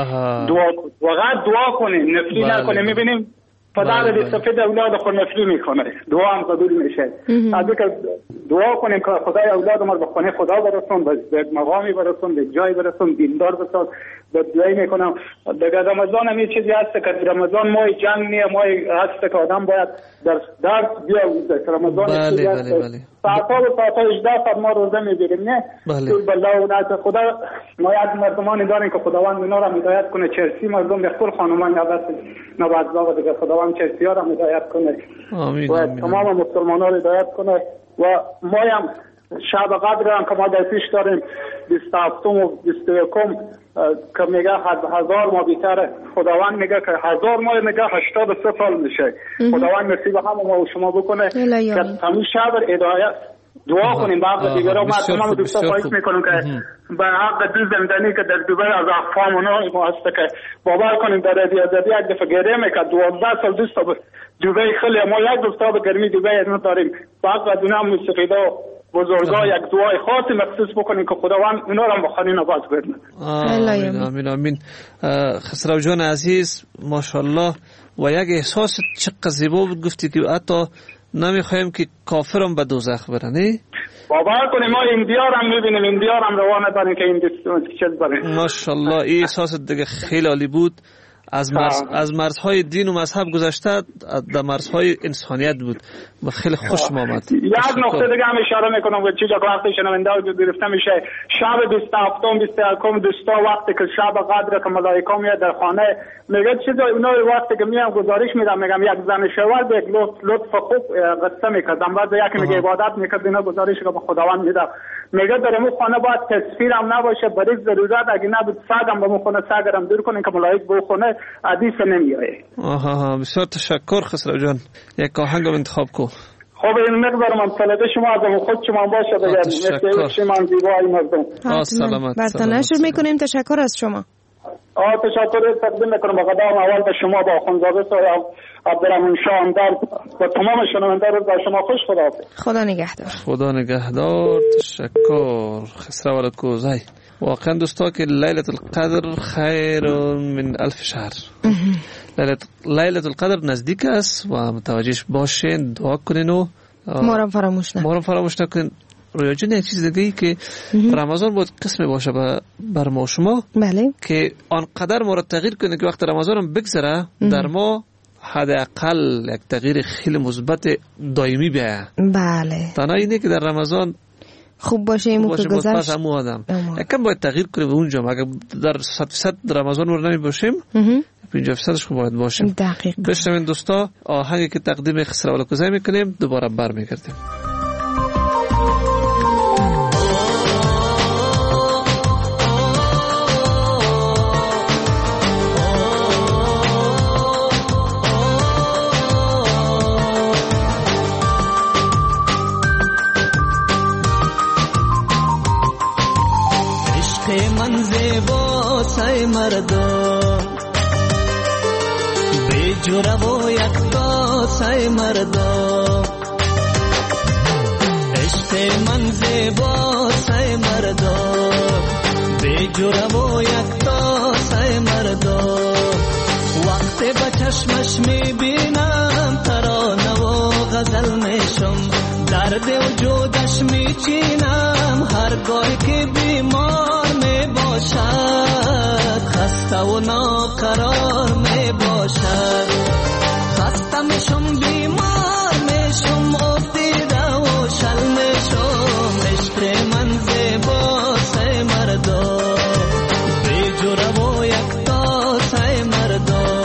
دعا کنیم، نفری نکنیم. میبینیم پدر سفید اولاد خود نفری میکنه، دعا هم قبول میشه. از اینکه دعا کنیم که خدای اولاد ما به خانه خدا برسون، به مقامی برسون، به جای برسون، دیندار بساز. به دعایی میکنم. دیگه رمضان هم یه چیزی هست که رمضان ماه جنگ نیه، ماه هست که آدم باید در درس بیاوزه. رمضان چیزی هست ساعتا و ساعتا 18 ساعت ما روزه میگیریم نه؟ بالله و نعت خدا ما یک مردمانی داریم که خداوند اینا را هدایت کنه. چرسی مردم به خود خانمان نبضا و دیگه خداوند چرسی ها را هدایت کنه و تمام مسلمانان را هدایت کنه. و ما هم شب قدر هم که ما در پیش داریم 27 و 21 که میگه 1000 ماه بیتره. خداوند میگه که 1000 ماه میگه 83 سال میشه. خداوند نصیب همه ما و شما بکنه که همین شب هدایت دعا کنیم. بعد دیگه را ما تمام دوستا خواهش میکنیم که به حق دو زندانی که در دبی از احفام اونا ما هست که باور کنیم در ریاضتی یک دفعه گریه میکرد. 12 سال دوستا دبی خیلی ما یک دوستا به گرمی دبی نداریم. بعد و دونه موسیقیدا بزرگا یک دعای خاص مخصوص بکنیم که خداوند اونا را به خانه نواز کنه. آمین آمین. خسرو جان عزیز ماشاءالله و یک احساس چقدر زیبا گفتی که حتی نمیخوایم که کافرم به دوزخ برن. باور کنیم ما اندیار هم میبینیم، اندیار هم روانه داریم که این چیز بریم. ماشاءالله این احساس دیگه خیلی عالی بود. از مرزهای دین و مذهب گذشته در مرزهای انسانیت بود و خیلی خوشم آمد. یک نقطه دیگه هم اشاره میکنم که چیزا که وقتی شنونده گرفته میشه شب 27 و 21 دوستا وقتی که شب قدر که ملائکه میاد در خانه میگه چیزا اونا وقتی که میام گزارش میدم میگم یک زن شوهر به لطف خوب قصه میکردم بعد یکی میگه عبادت میکرد اینا گزارش که به خداوند میدم میگه در اون خانه باید تصویر هم نباشه برای ضرورت اگه نبود سگم به اون خانه سگرم دور کنین که ملائکه به خونه حدیث نمیایه. بسیار تشکر خسرو جان. یک آهنگ انتخاب کو. خب این مقدارم هم سلده شما از خود شما باشه بگرد مثل شما زیبایی مردم. سلامت. برتان نشر میکنیم. تشکر از شما. تشکر تقدیم میکنم به قدم اول به شما با خانزاده صاحب عبدالرحمن شاندر و تمام شنونده رو با شما خوش خدا نگهدار. خدا نگهدار. تشکر خسرو علیکوزی. واقعا دوستا که لیلة القدر خیر من 1000 شهر. لیلة القدر نزدیک است و متوجهش باشین، دعا کنین و ما را فراموش نکنین. رویا جان یک چیز دیگه ای که رمضان باید قسم باشه بر ما شما. بله. که آنقدر ما را تغییر کنه که وقت رمضان هم بگذره در ما حداقل یک تغییر خیلی مثبت دائمی بیاید. بله. تنها اینه که در رمضان خوب باشیم که گذشت همو آدم یکم باید تغییر کنیم اونجا. اگر در 100% رمضان رو نمی باشیم 50%ش خوب باید باشیم. دقیقاً. بشنوین دوستا آهنگی که تقدیم خسرو علیکوزی میکنیم دوباره برمیگردیم. من زیباسای مردم بی جوره و یک تاسای مردم عشق من زیباسای مردم بی جوره و یک تاسای مردم وقتی با چشمش میبینم ترانه و غزل میشم درد وجودش میچینم هرگاه که بیمار میباشد خسته و ناقرار میباشد خسته میشم بیمار میشم افتیده و شل میشم عشق من زیباسای مردم بی جوره و یک تاسای مردم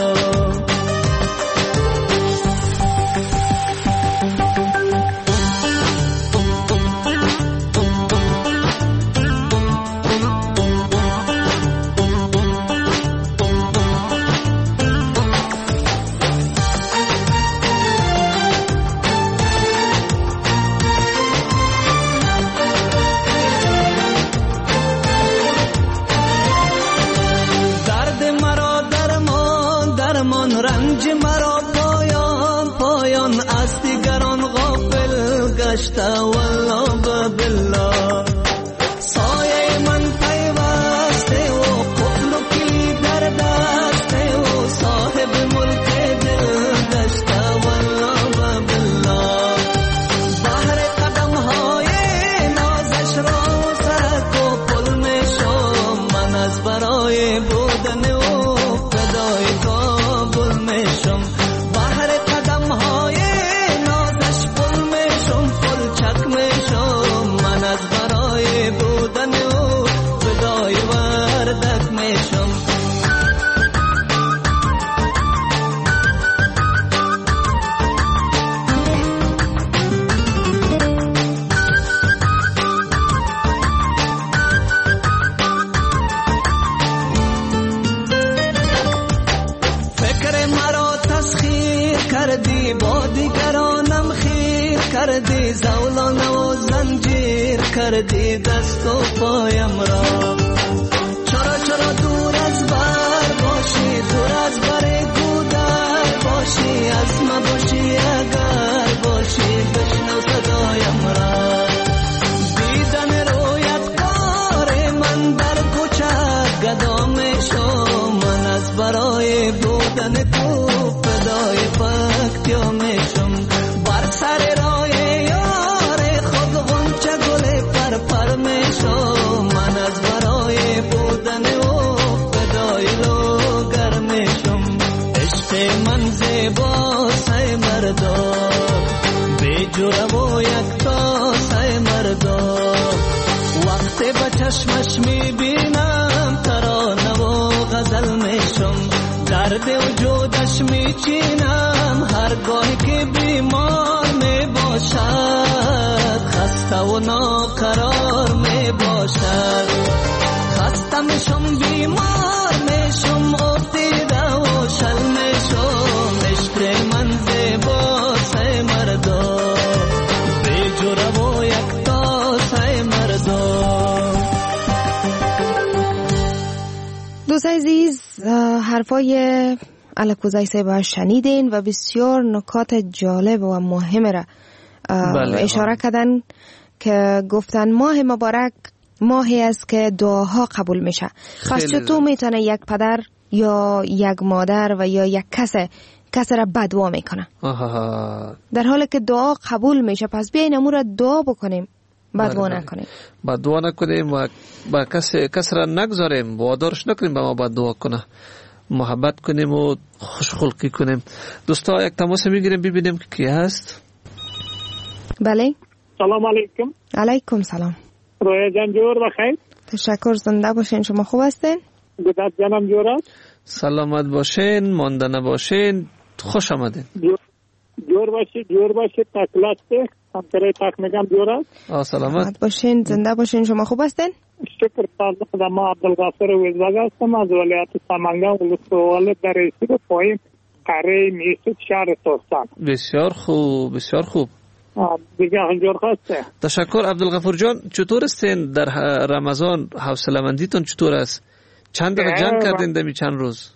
رنج مرا پایان از دیگران غافل گشته والله بالله سایه من پیوسته و قفل و کلید در دسته و صاحب ملک دل گشته والله بالله بحر قدم های نازش را سرک و پل میشم من از برای بودن و فدای کابل میشم بحر قدم های نازش پل میشم پل چک میشم من از برای بودن و فدای وردک میشم کردی با دیگرانم خیر کردی زولان و زنجیر کردی دست و پایم را چرا دور از بر باشی دور از بر گودر باشی از ما باشی اگر باشی بشنو صدایم را دیدن رویت کار من در کوچه گدا میشم من از برای بودن تو فدای فکتیا میشم بر سر رای یار خود غنچه گل پر میشم من از برای بودن او فدای لوگر میشم عشق من زیباسای مردم بی جوره و یک تاسای مردم وقتی با چشمش میبینم ترانه و غزل میشم درد وجودش میچینم هرگاه که بیمار میباشد خسته و ناقرار میباشد خسته میشم بیمار میشم افتیده و شل میشم عشق من زیباسای مردم بی جوره و یک تاسای مردم دوست عزیز حرفای الکوزای صاحب شنیدین و بسیار نکات جالب و مهم را اشاره کردن که گفتن ماه مبارک ماهی است که دعاها قبول میشه. پس چطور میتونه یک پدر یا یک مادر و یا یک کس را بددعا میکنه در حالی که دعا قبول میشه؟ پس بیاین امور را دعا بکنیم بددعا نکنیم بددعا نکنیم و با کس را نگذاریم وادارش نکنیم به ما بددعا کنه محبت کنیم و خوشخلقی کنیم. دوستا یک تماس میگیریم ببینیم که کی هست. بله سلام علیکم. علیکم سلام. رویا جان جور بخیر. تشکر زنده باشین. شما خوب هستین؟ گودت جانم جور است. سلامت باشین مانده نباشین خوش آمدین. جور باشید تکلاسته همسره تک میگم جور است. سلامت باشین زنده باشین. شما خوب هستین؟ شکر خدا. ما عبدالغفور ویزاگ هستم از ولایت سمنگان ولسوالی در رئیسی پایین قره میسود شهر ترکستان. بسیار خوب بسیار خوب. دیگه همجور هسته. تشکر عبدالغفور جان. چطور استین در رمضان؟ حوصله مندیتون چطور است؟ چند دفعه جنگ کردین دمی چند روز؟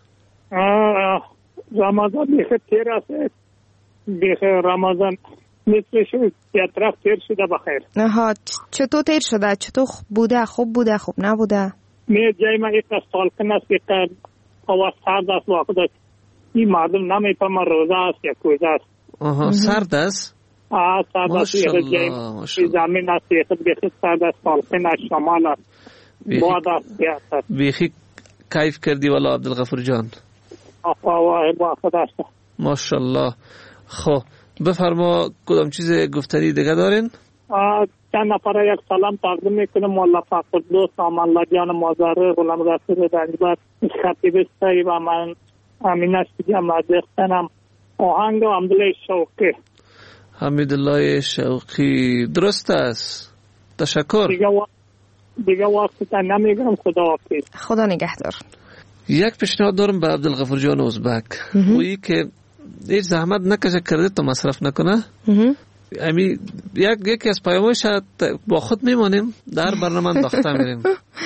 رمضان بیخی تیر است. بیخی رمضان مثلش یه طرف تیر شده بخیر. ها چطور تیر شده؟ چطور بوده؟ خوب بوده؟ خوب نبوده؟ می جای ما یک سالکن است که هوا سرد است واقع است. این مردم نمیفهمن روزه است یا کوزه است. سرد است؟ سرد است. یک زمین است یک بیخی سرد است. سالکن است، شمال است، باد است. بیخی کیف کردی والا عبدالغفور جان. واقع است. ماشاءالله. خب بفرما کدام چیز گفتنی دیگه دارین؟ چند نفر یک سلام تقدیم میکنم. مولا فقردوس آمان لجان مازاره غلام رسول رنجبر خطیب سایی و من امینه شدیم دختنم آهنگ و حمدالله شوقی. حمدالله شوقی درست است. تشکر. دیگه وقت تا نمیگم. خدا حافظ. خدا نگهدار. یک پیشنهاد دارم به عبدالغفور جان ازبک. اویی که هیچ زحمت نکشه کرده تا مصرف نکنه. امی یکی از پیامش با خود میمانیم در برنامه انداخته میریم.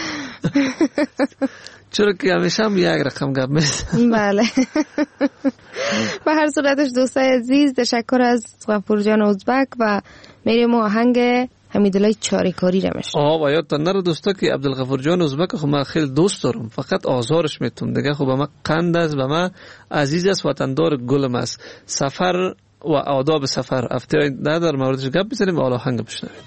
چرا که همیشه هم یک رقم گپ میزنیم. بله. به هر صورتش دوستای عزیز تشکر از غفور جان ازبک و میریم آهنگ حمیدالله چاریکاری رمش. و یادتان نره دوستا که عبدالغفور جان ازبک خب من خیلی دوست دارم، فقط آزارش میتونم دیگه. خب من قند است، به من عزیز است، وطندار گلم است. سفر و آداب سفر هفته در موردش گپ بزنیم و حالا آهنگ بشنویم.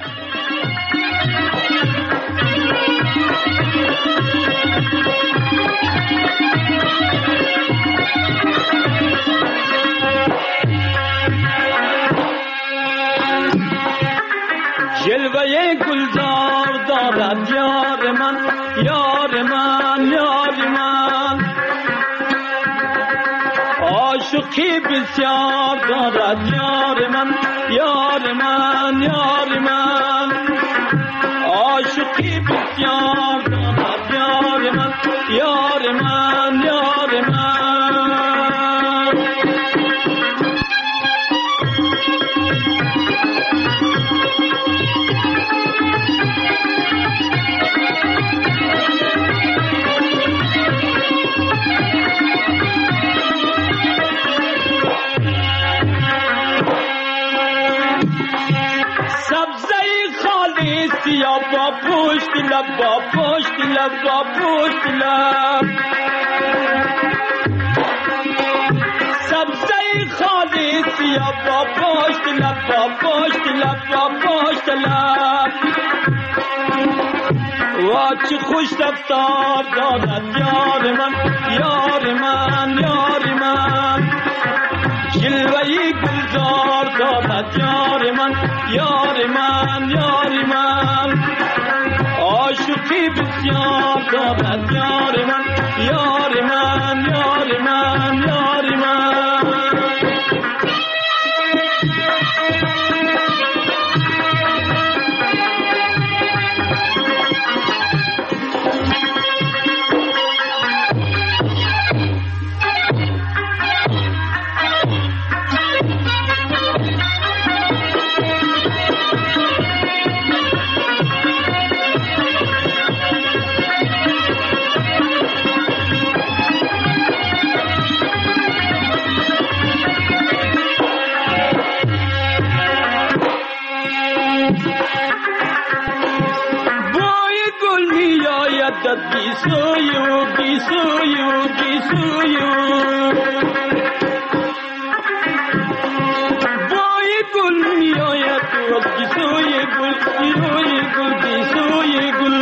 جلوه گلزار دارد یار من، یار من، یار من. عاشقی بسیار دارد یار من، یار من، یار من. عاشقی بسیار دارد یار من، یار من، یار من. یا با پشت لب، با پشت لب، با پشت لب. سبزه خالص یا با پشت لب، با پشت لب، با پشت لب. و چه خوش رفتار دارد یار من، یار من، یار من. جلوه گلزار دارد یار من، یار من، یار من. عاشقی بسیار دارد یار من، یار من، یار من، یار من. Gisuyu, gisuyu, gisuyu. Boy gul miyoyat, gisuyu gul, gisuyu gul, gisuyu gul.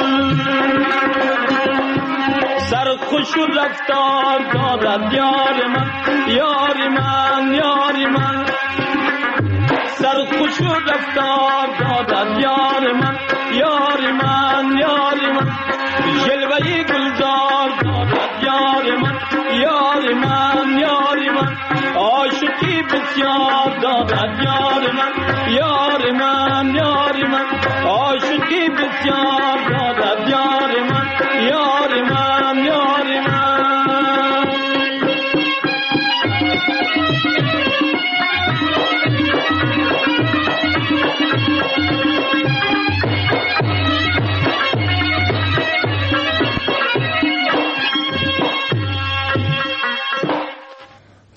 Sarxush raftar dodad yar man, yar man, yar man. Sarxush raftar dodad yar man, yar man, yar man. جلوه گلزار دارد یار من، یار من، یار من. عاشقی بسیار دارد یار من، یار من، یار من. عاشقی بسیار دارد یار من، یار من، یار من.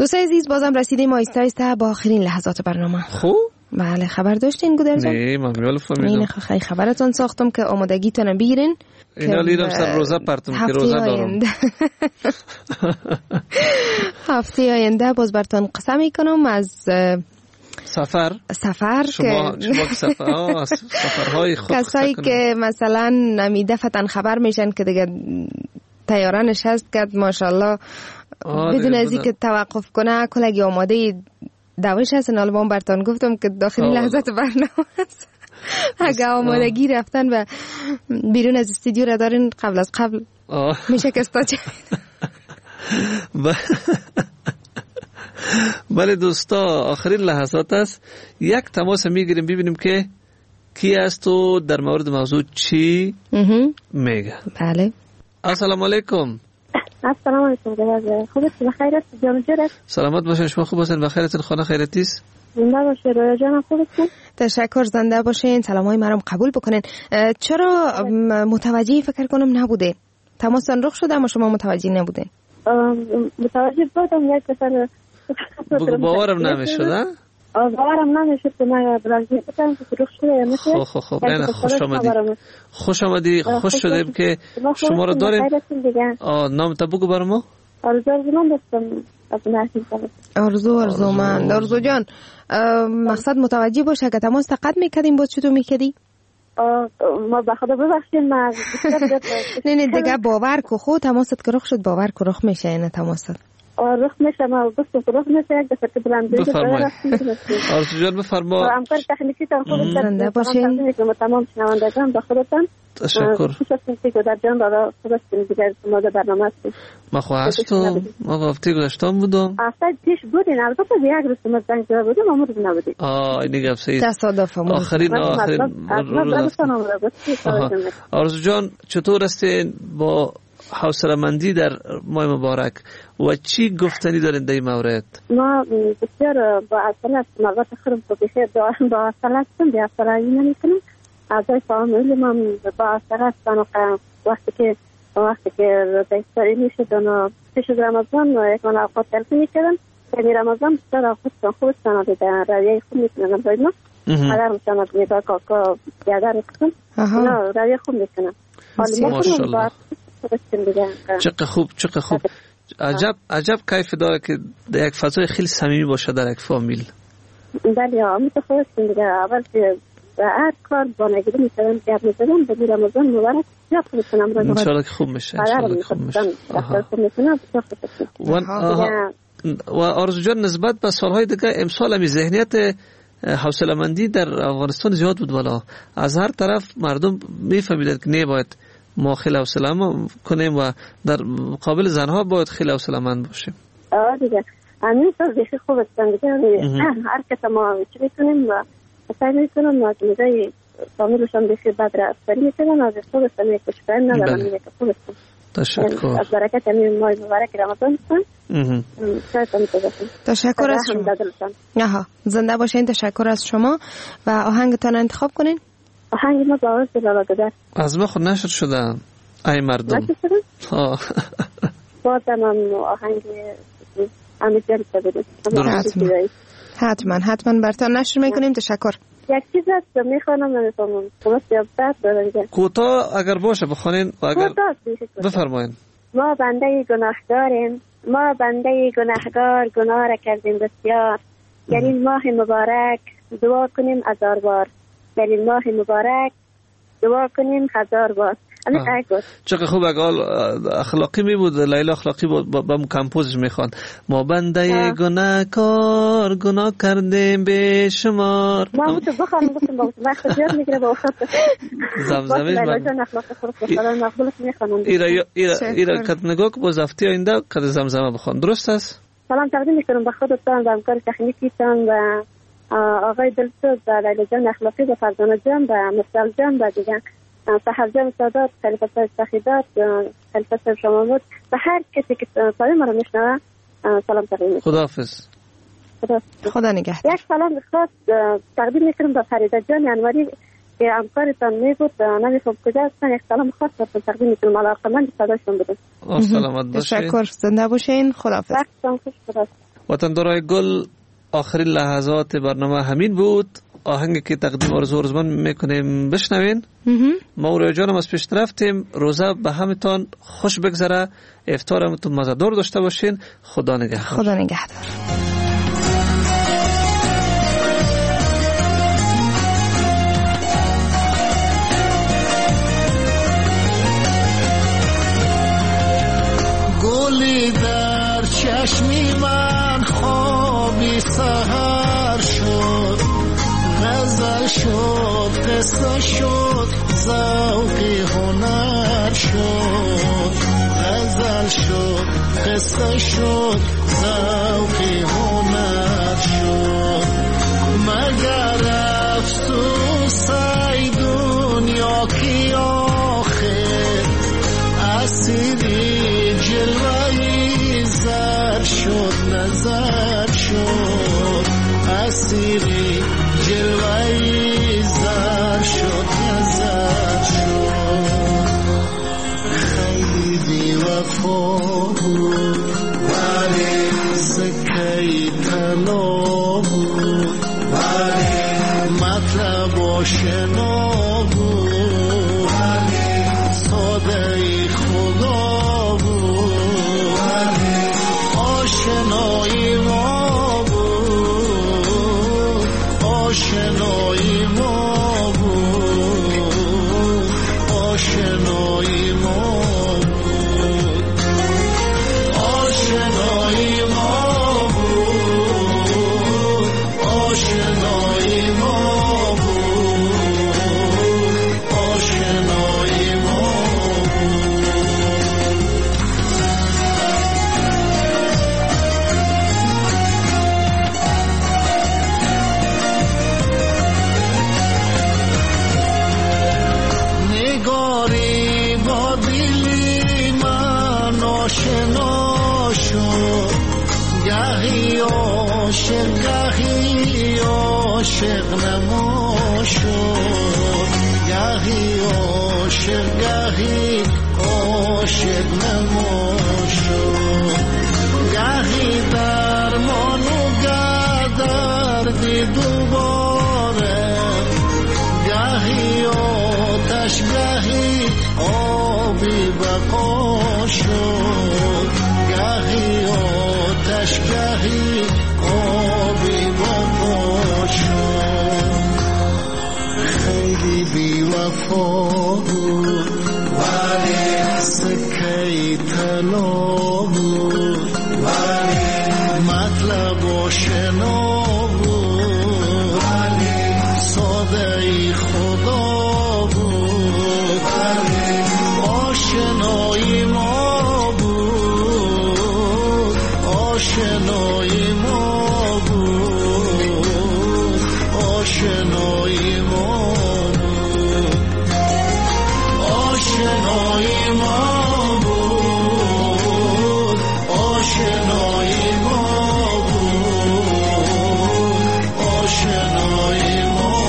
دوستای عزیز بازم رسیدیم آیسته آیسته با آخرین لحظات برنامه. خوب؟ بله خبر داشتین گودر جان؟ نه من میال فهمیدم. خیلی خبرتون ساختم که آمادگیتون بگیرین. اینا لیرم سر روزه پرتم که روزه دارم. هفته آینده باز براتون قسم میکنم از سفر شما که سفرهای خود کسایی که مثلا دفتن خبر میشن که دیگه طیاره نشست کرد ماشاءالله بدون از اینکه توقف کنه کلگی آماده دوش هستن. حالا من براتون گفتم که داخلی لحظات برنامه است. اگه آمادگی رفتن و بیرون از استودیو را دارین قبل از قبل میشه که استاجه. بله دوستا آخرین لحظات است. یک تماس میگیریم ببینیم که کی است و در مورد موضوع چی میگه. بله السلام علیکم. السلام علیکم. خوبید؟ بخیرت؟ جان جورت؟ سلامت باشین. شما خوب هستین؟ بخیرتین؟ خانه خیرتی است؟ زنده باشه. رویا جان خوبتین؟ تشکر. زنده باشین. سلامای مرام قبول بکنین. چرا متوجه فکر کنم نبوده؟ تماسن رخ شده اما شما متوجه نبودین؟ متوجه بودم یک دفعه باورم نمیشد. باورم نمیشد که من برازیل بودم که رخ شده. خب نه خوش آمدی. خوش شدیم که شما رو داریم. نام تا بگو برام. آرزو جان مقصد متوجه باشه که تماس تقد میکردیم باز چطور میکردی؟ ما بخدا ببخشید من نه دیگه باور کو خود تماست که رخ شد باور کو رخ میشه این تماست رخ میشه. ما بس رخ میشه یک دفعه که بلند آرزو جان بفرما. همکار تکنیکی تان خودت زنده باشین. تمام شنوندگان با خودتان تشکر. در جان داره خودت دیگر ما برنامه هستیم. ما خواستم ما هفته گذشتم بودم. هفته پیش بودین البته یک روز ما زنگ زده بودیم امروز نبودیم. این گپ صحیح. تصادف آخرین آرزو جان چطور هستین با حوصله‌مندی در ماه مبارک و چی گفتنی دارین در این مورد؟ ما بسیار با حوصله هستیم. البته خیلی بخیر با حوصله هستیم. بی حوصله‌ای نمی‌کنیم. اعضای فامیل ما با حوصله هستن و وقتی که روزه افطاری میشد و پیش از رمضان یکان اوقات تلفی میکردن یعنی رمضان بسیار اوقات خوب استانه در رویه خوب میکنن باید ما مادر میشن از میدار کاکا بیادر میکنن رویه خوب میکنن. ماشاءالله. چقدر خوب. عجب کیف داره که در یک فضای خیلی صمیمی باشه در یک فامیل. بله میتونه دیگه. اول که هر کار با نگیری میکنن که میکنن به رمضان مبارک زیاد میکنم. انشالله که خوب میشه. و آرزو جان نسبت به سالهای دیگه امسال همی ذهنیت حوصله‌مندی در افغانستان زیاد بود. والا از هر طرف مردم میفهمیدن که نباید ما خیلی حوصله‌مند کنیم و در مقابل زنها باید خیلی حوصله‌مند باشیم. دیگه همین سال دیگه خوب است دیگه. هر کس ما چی میکنیم و سعی میکنم از میزای فامیلشان بخیر بعد را افطاری میکنم از خوب است میگه کشکن ندارم میگه خوب است. تشکر. از برکت همین ماه مبارک رمضان تشکر از شما. زنده باشین. تشکر از شما و آهنگتان انتخاب کنین. آهنگ ما با آواز لالا گدر از ما خود نشد شدن ای مردم. بازم هم آهنگ امید جان بده. حتما براتون نشر میکنیم. تشکر. یک چیز هست میخوانم نمیفهمم درست یا بد دارم. کوتاه اگر باشه بخونین و اگر بفرمایین. ما بنده گناهکاریم. ما بنده گناهکار گناه را کردیم بسیار. در این ماه مبارک دعا کنیم 1000 بار. در این ماه مبارک دعا کنیم 1000 بار. چقدر خوب اقال اخلاقی می بود. لیلا اخلاقی با کمپوزش میخوان. ما بنده گناهکار گناه کردیم به شمار. ما بود بخوام گفتم وقت زیاد میگیره با وقت زمزمه لیلا جان اخلاق خود مقبولش میخوانم. ایرا کد نگاه که باز هفته آینده کد زمزمه بخوان. درست است؟ سلام تقدیم میکنم به خودتان و همکار تکنیکیتان و آقای دلسوز و لیلا جان اخلاقی و فرزانه جان و مرسل جان و دیگه صاحب جان سادات خلیفه صاحب سخیدات خلیفه صاحب شمامود و هر کسی که صدای ما رو میشنوه سلام تقدیم میکنم. خداحافظ. خدا نگهدار. یک سلام خاص تقدیم میکنم به فریده جان انواری که همکارتان میبود نمیفهم کجا هستن. یک سلام خاص براتون تقدیم میکنم. علاقمند صدایشون بودم. سلامت باشین. تشکر. زنده باشین. خداحافظ. وقتتان خوش. وطندارای گل آخرین لحظات برنامه همین بود. آهنگی که تقدیم آرزو رزمان میکنیم بشنوین. موریا جانم از پیش رفتیم. روزه به همتان خوش بگذره، افطارتون مزه‌دار داشته باشین. خدا نگهدار. خدا نگهدار. گلی در چشمی من خوابی سحر شد، غزل شد، قصه شد، ذوقی هنر شد. غزل شد، قصه شد، ذوقی هنر شد. مگر افسوس ای دنیا کی آخر اسیری جلوهی زر شد، نظر شد. اسیری جلوهی زر شد، نظر شد. خیلی بی وفا بود ولی سکهی طلا بود، ولی مطلب آشنا بود، ولی ساده خدا بود، ولی آشنایی ما بود، آشنایی ما بود، آشنایی ما بود، آشنایی ما بود، آشنایی ما بود، آشنایی ما نگاری با دلی من آشنا شد، گهی عاشق گهی عاشق نما شد، گهی عاشق گهی عاشق نما شد. گهی درمان و گه دردی دوباره، گهی آتش گهی آبی بقا شد، گهی آتش گهی آبی بقا شد. خیلی بی وفا بود ولی سکهی طلا بود، ولی مطلب آشنا بود، ولی ساده خدا بود، ولی آشنایی ما بود، آشنایی ما بود، آشنایی ما بود، آشنایی ما بود، آشنایی ما بود، آشنایی ما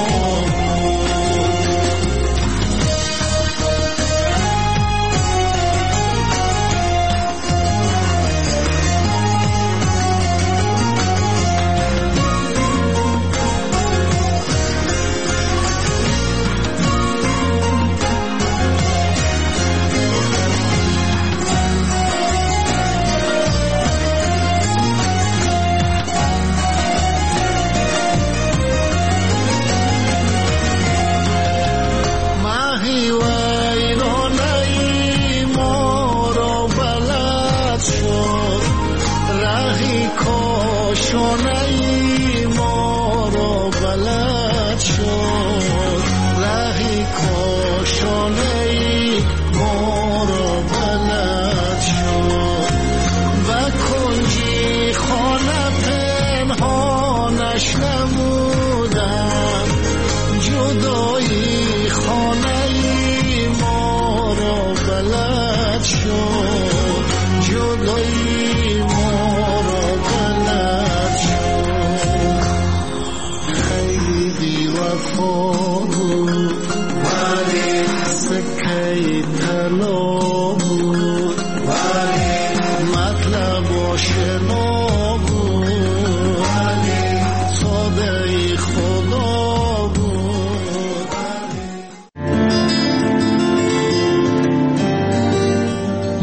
مطلب آشنا بود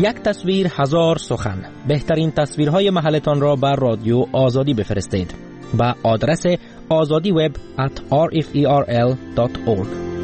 یک تصویر هزار سخن. بهترین تصویرهای محلتان را بر رادیو آزادی بفرستید. با آدرس azadiweb@rferl.org.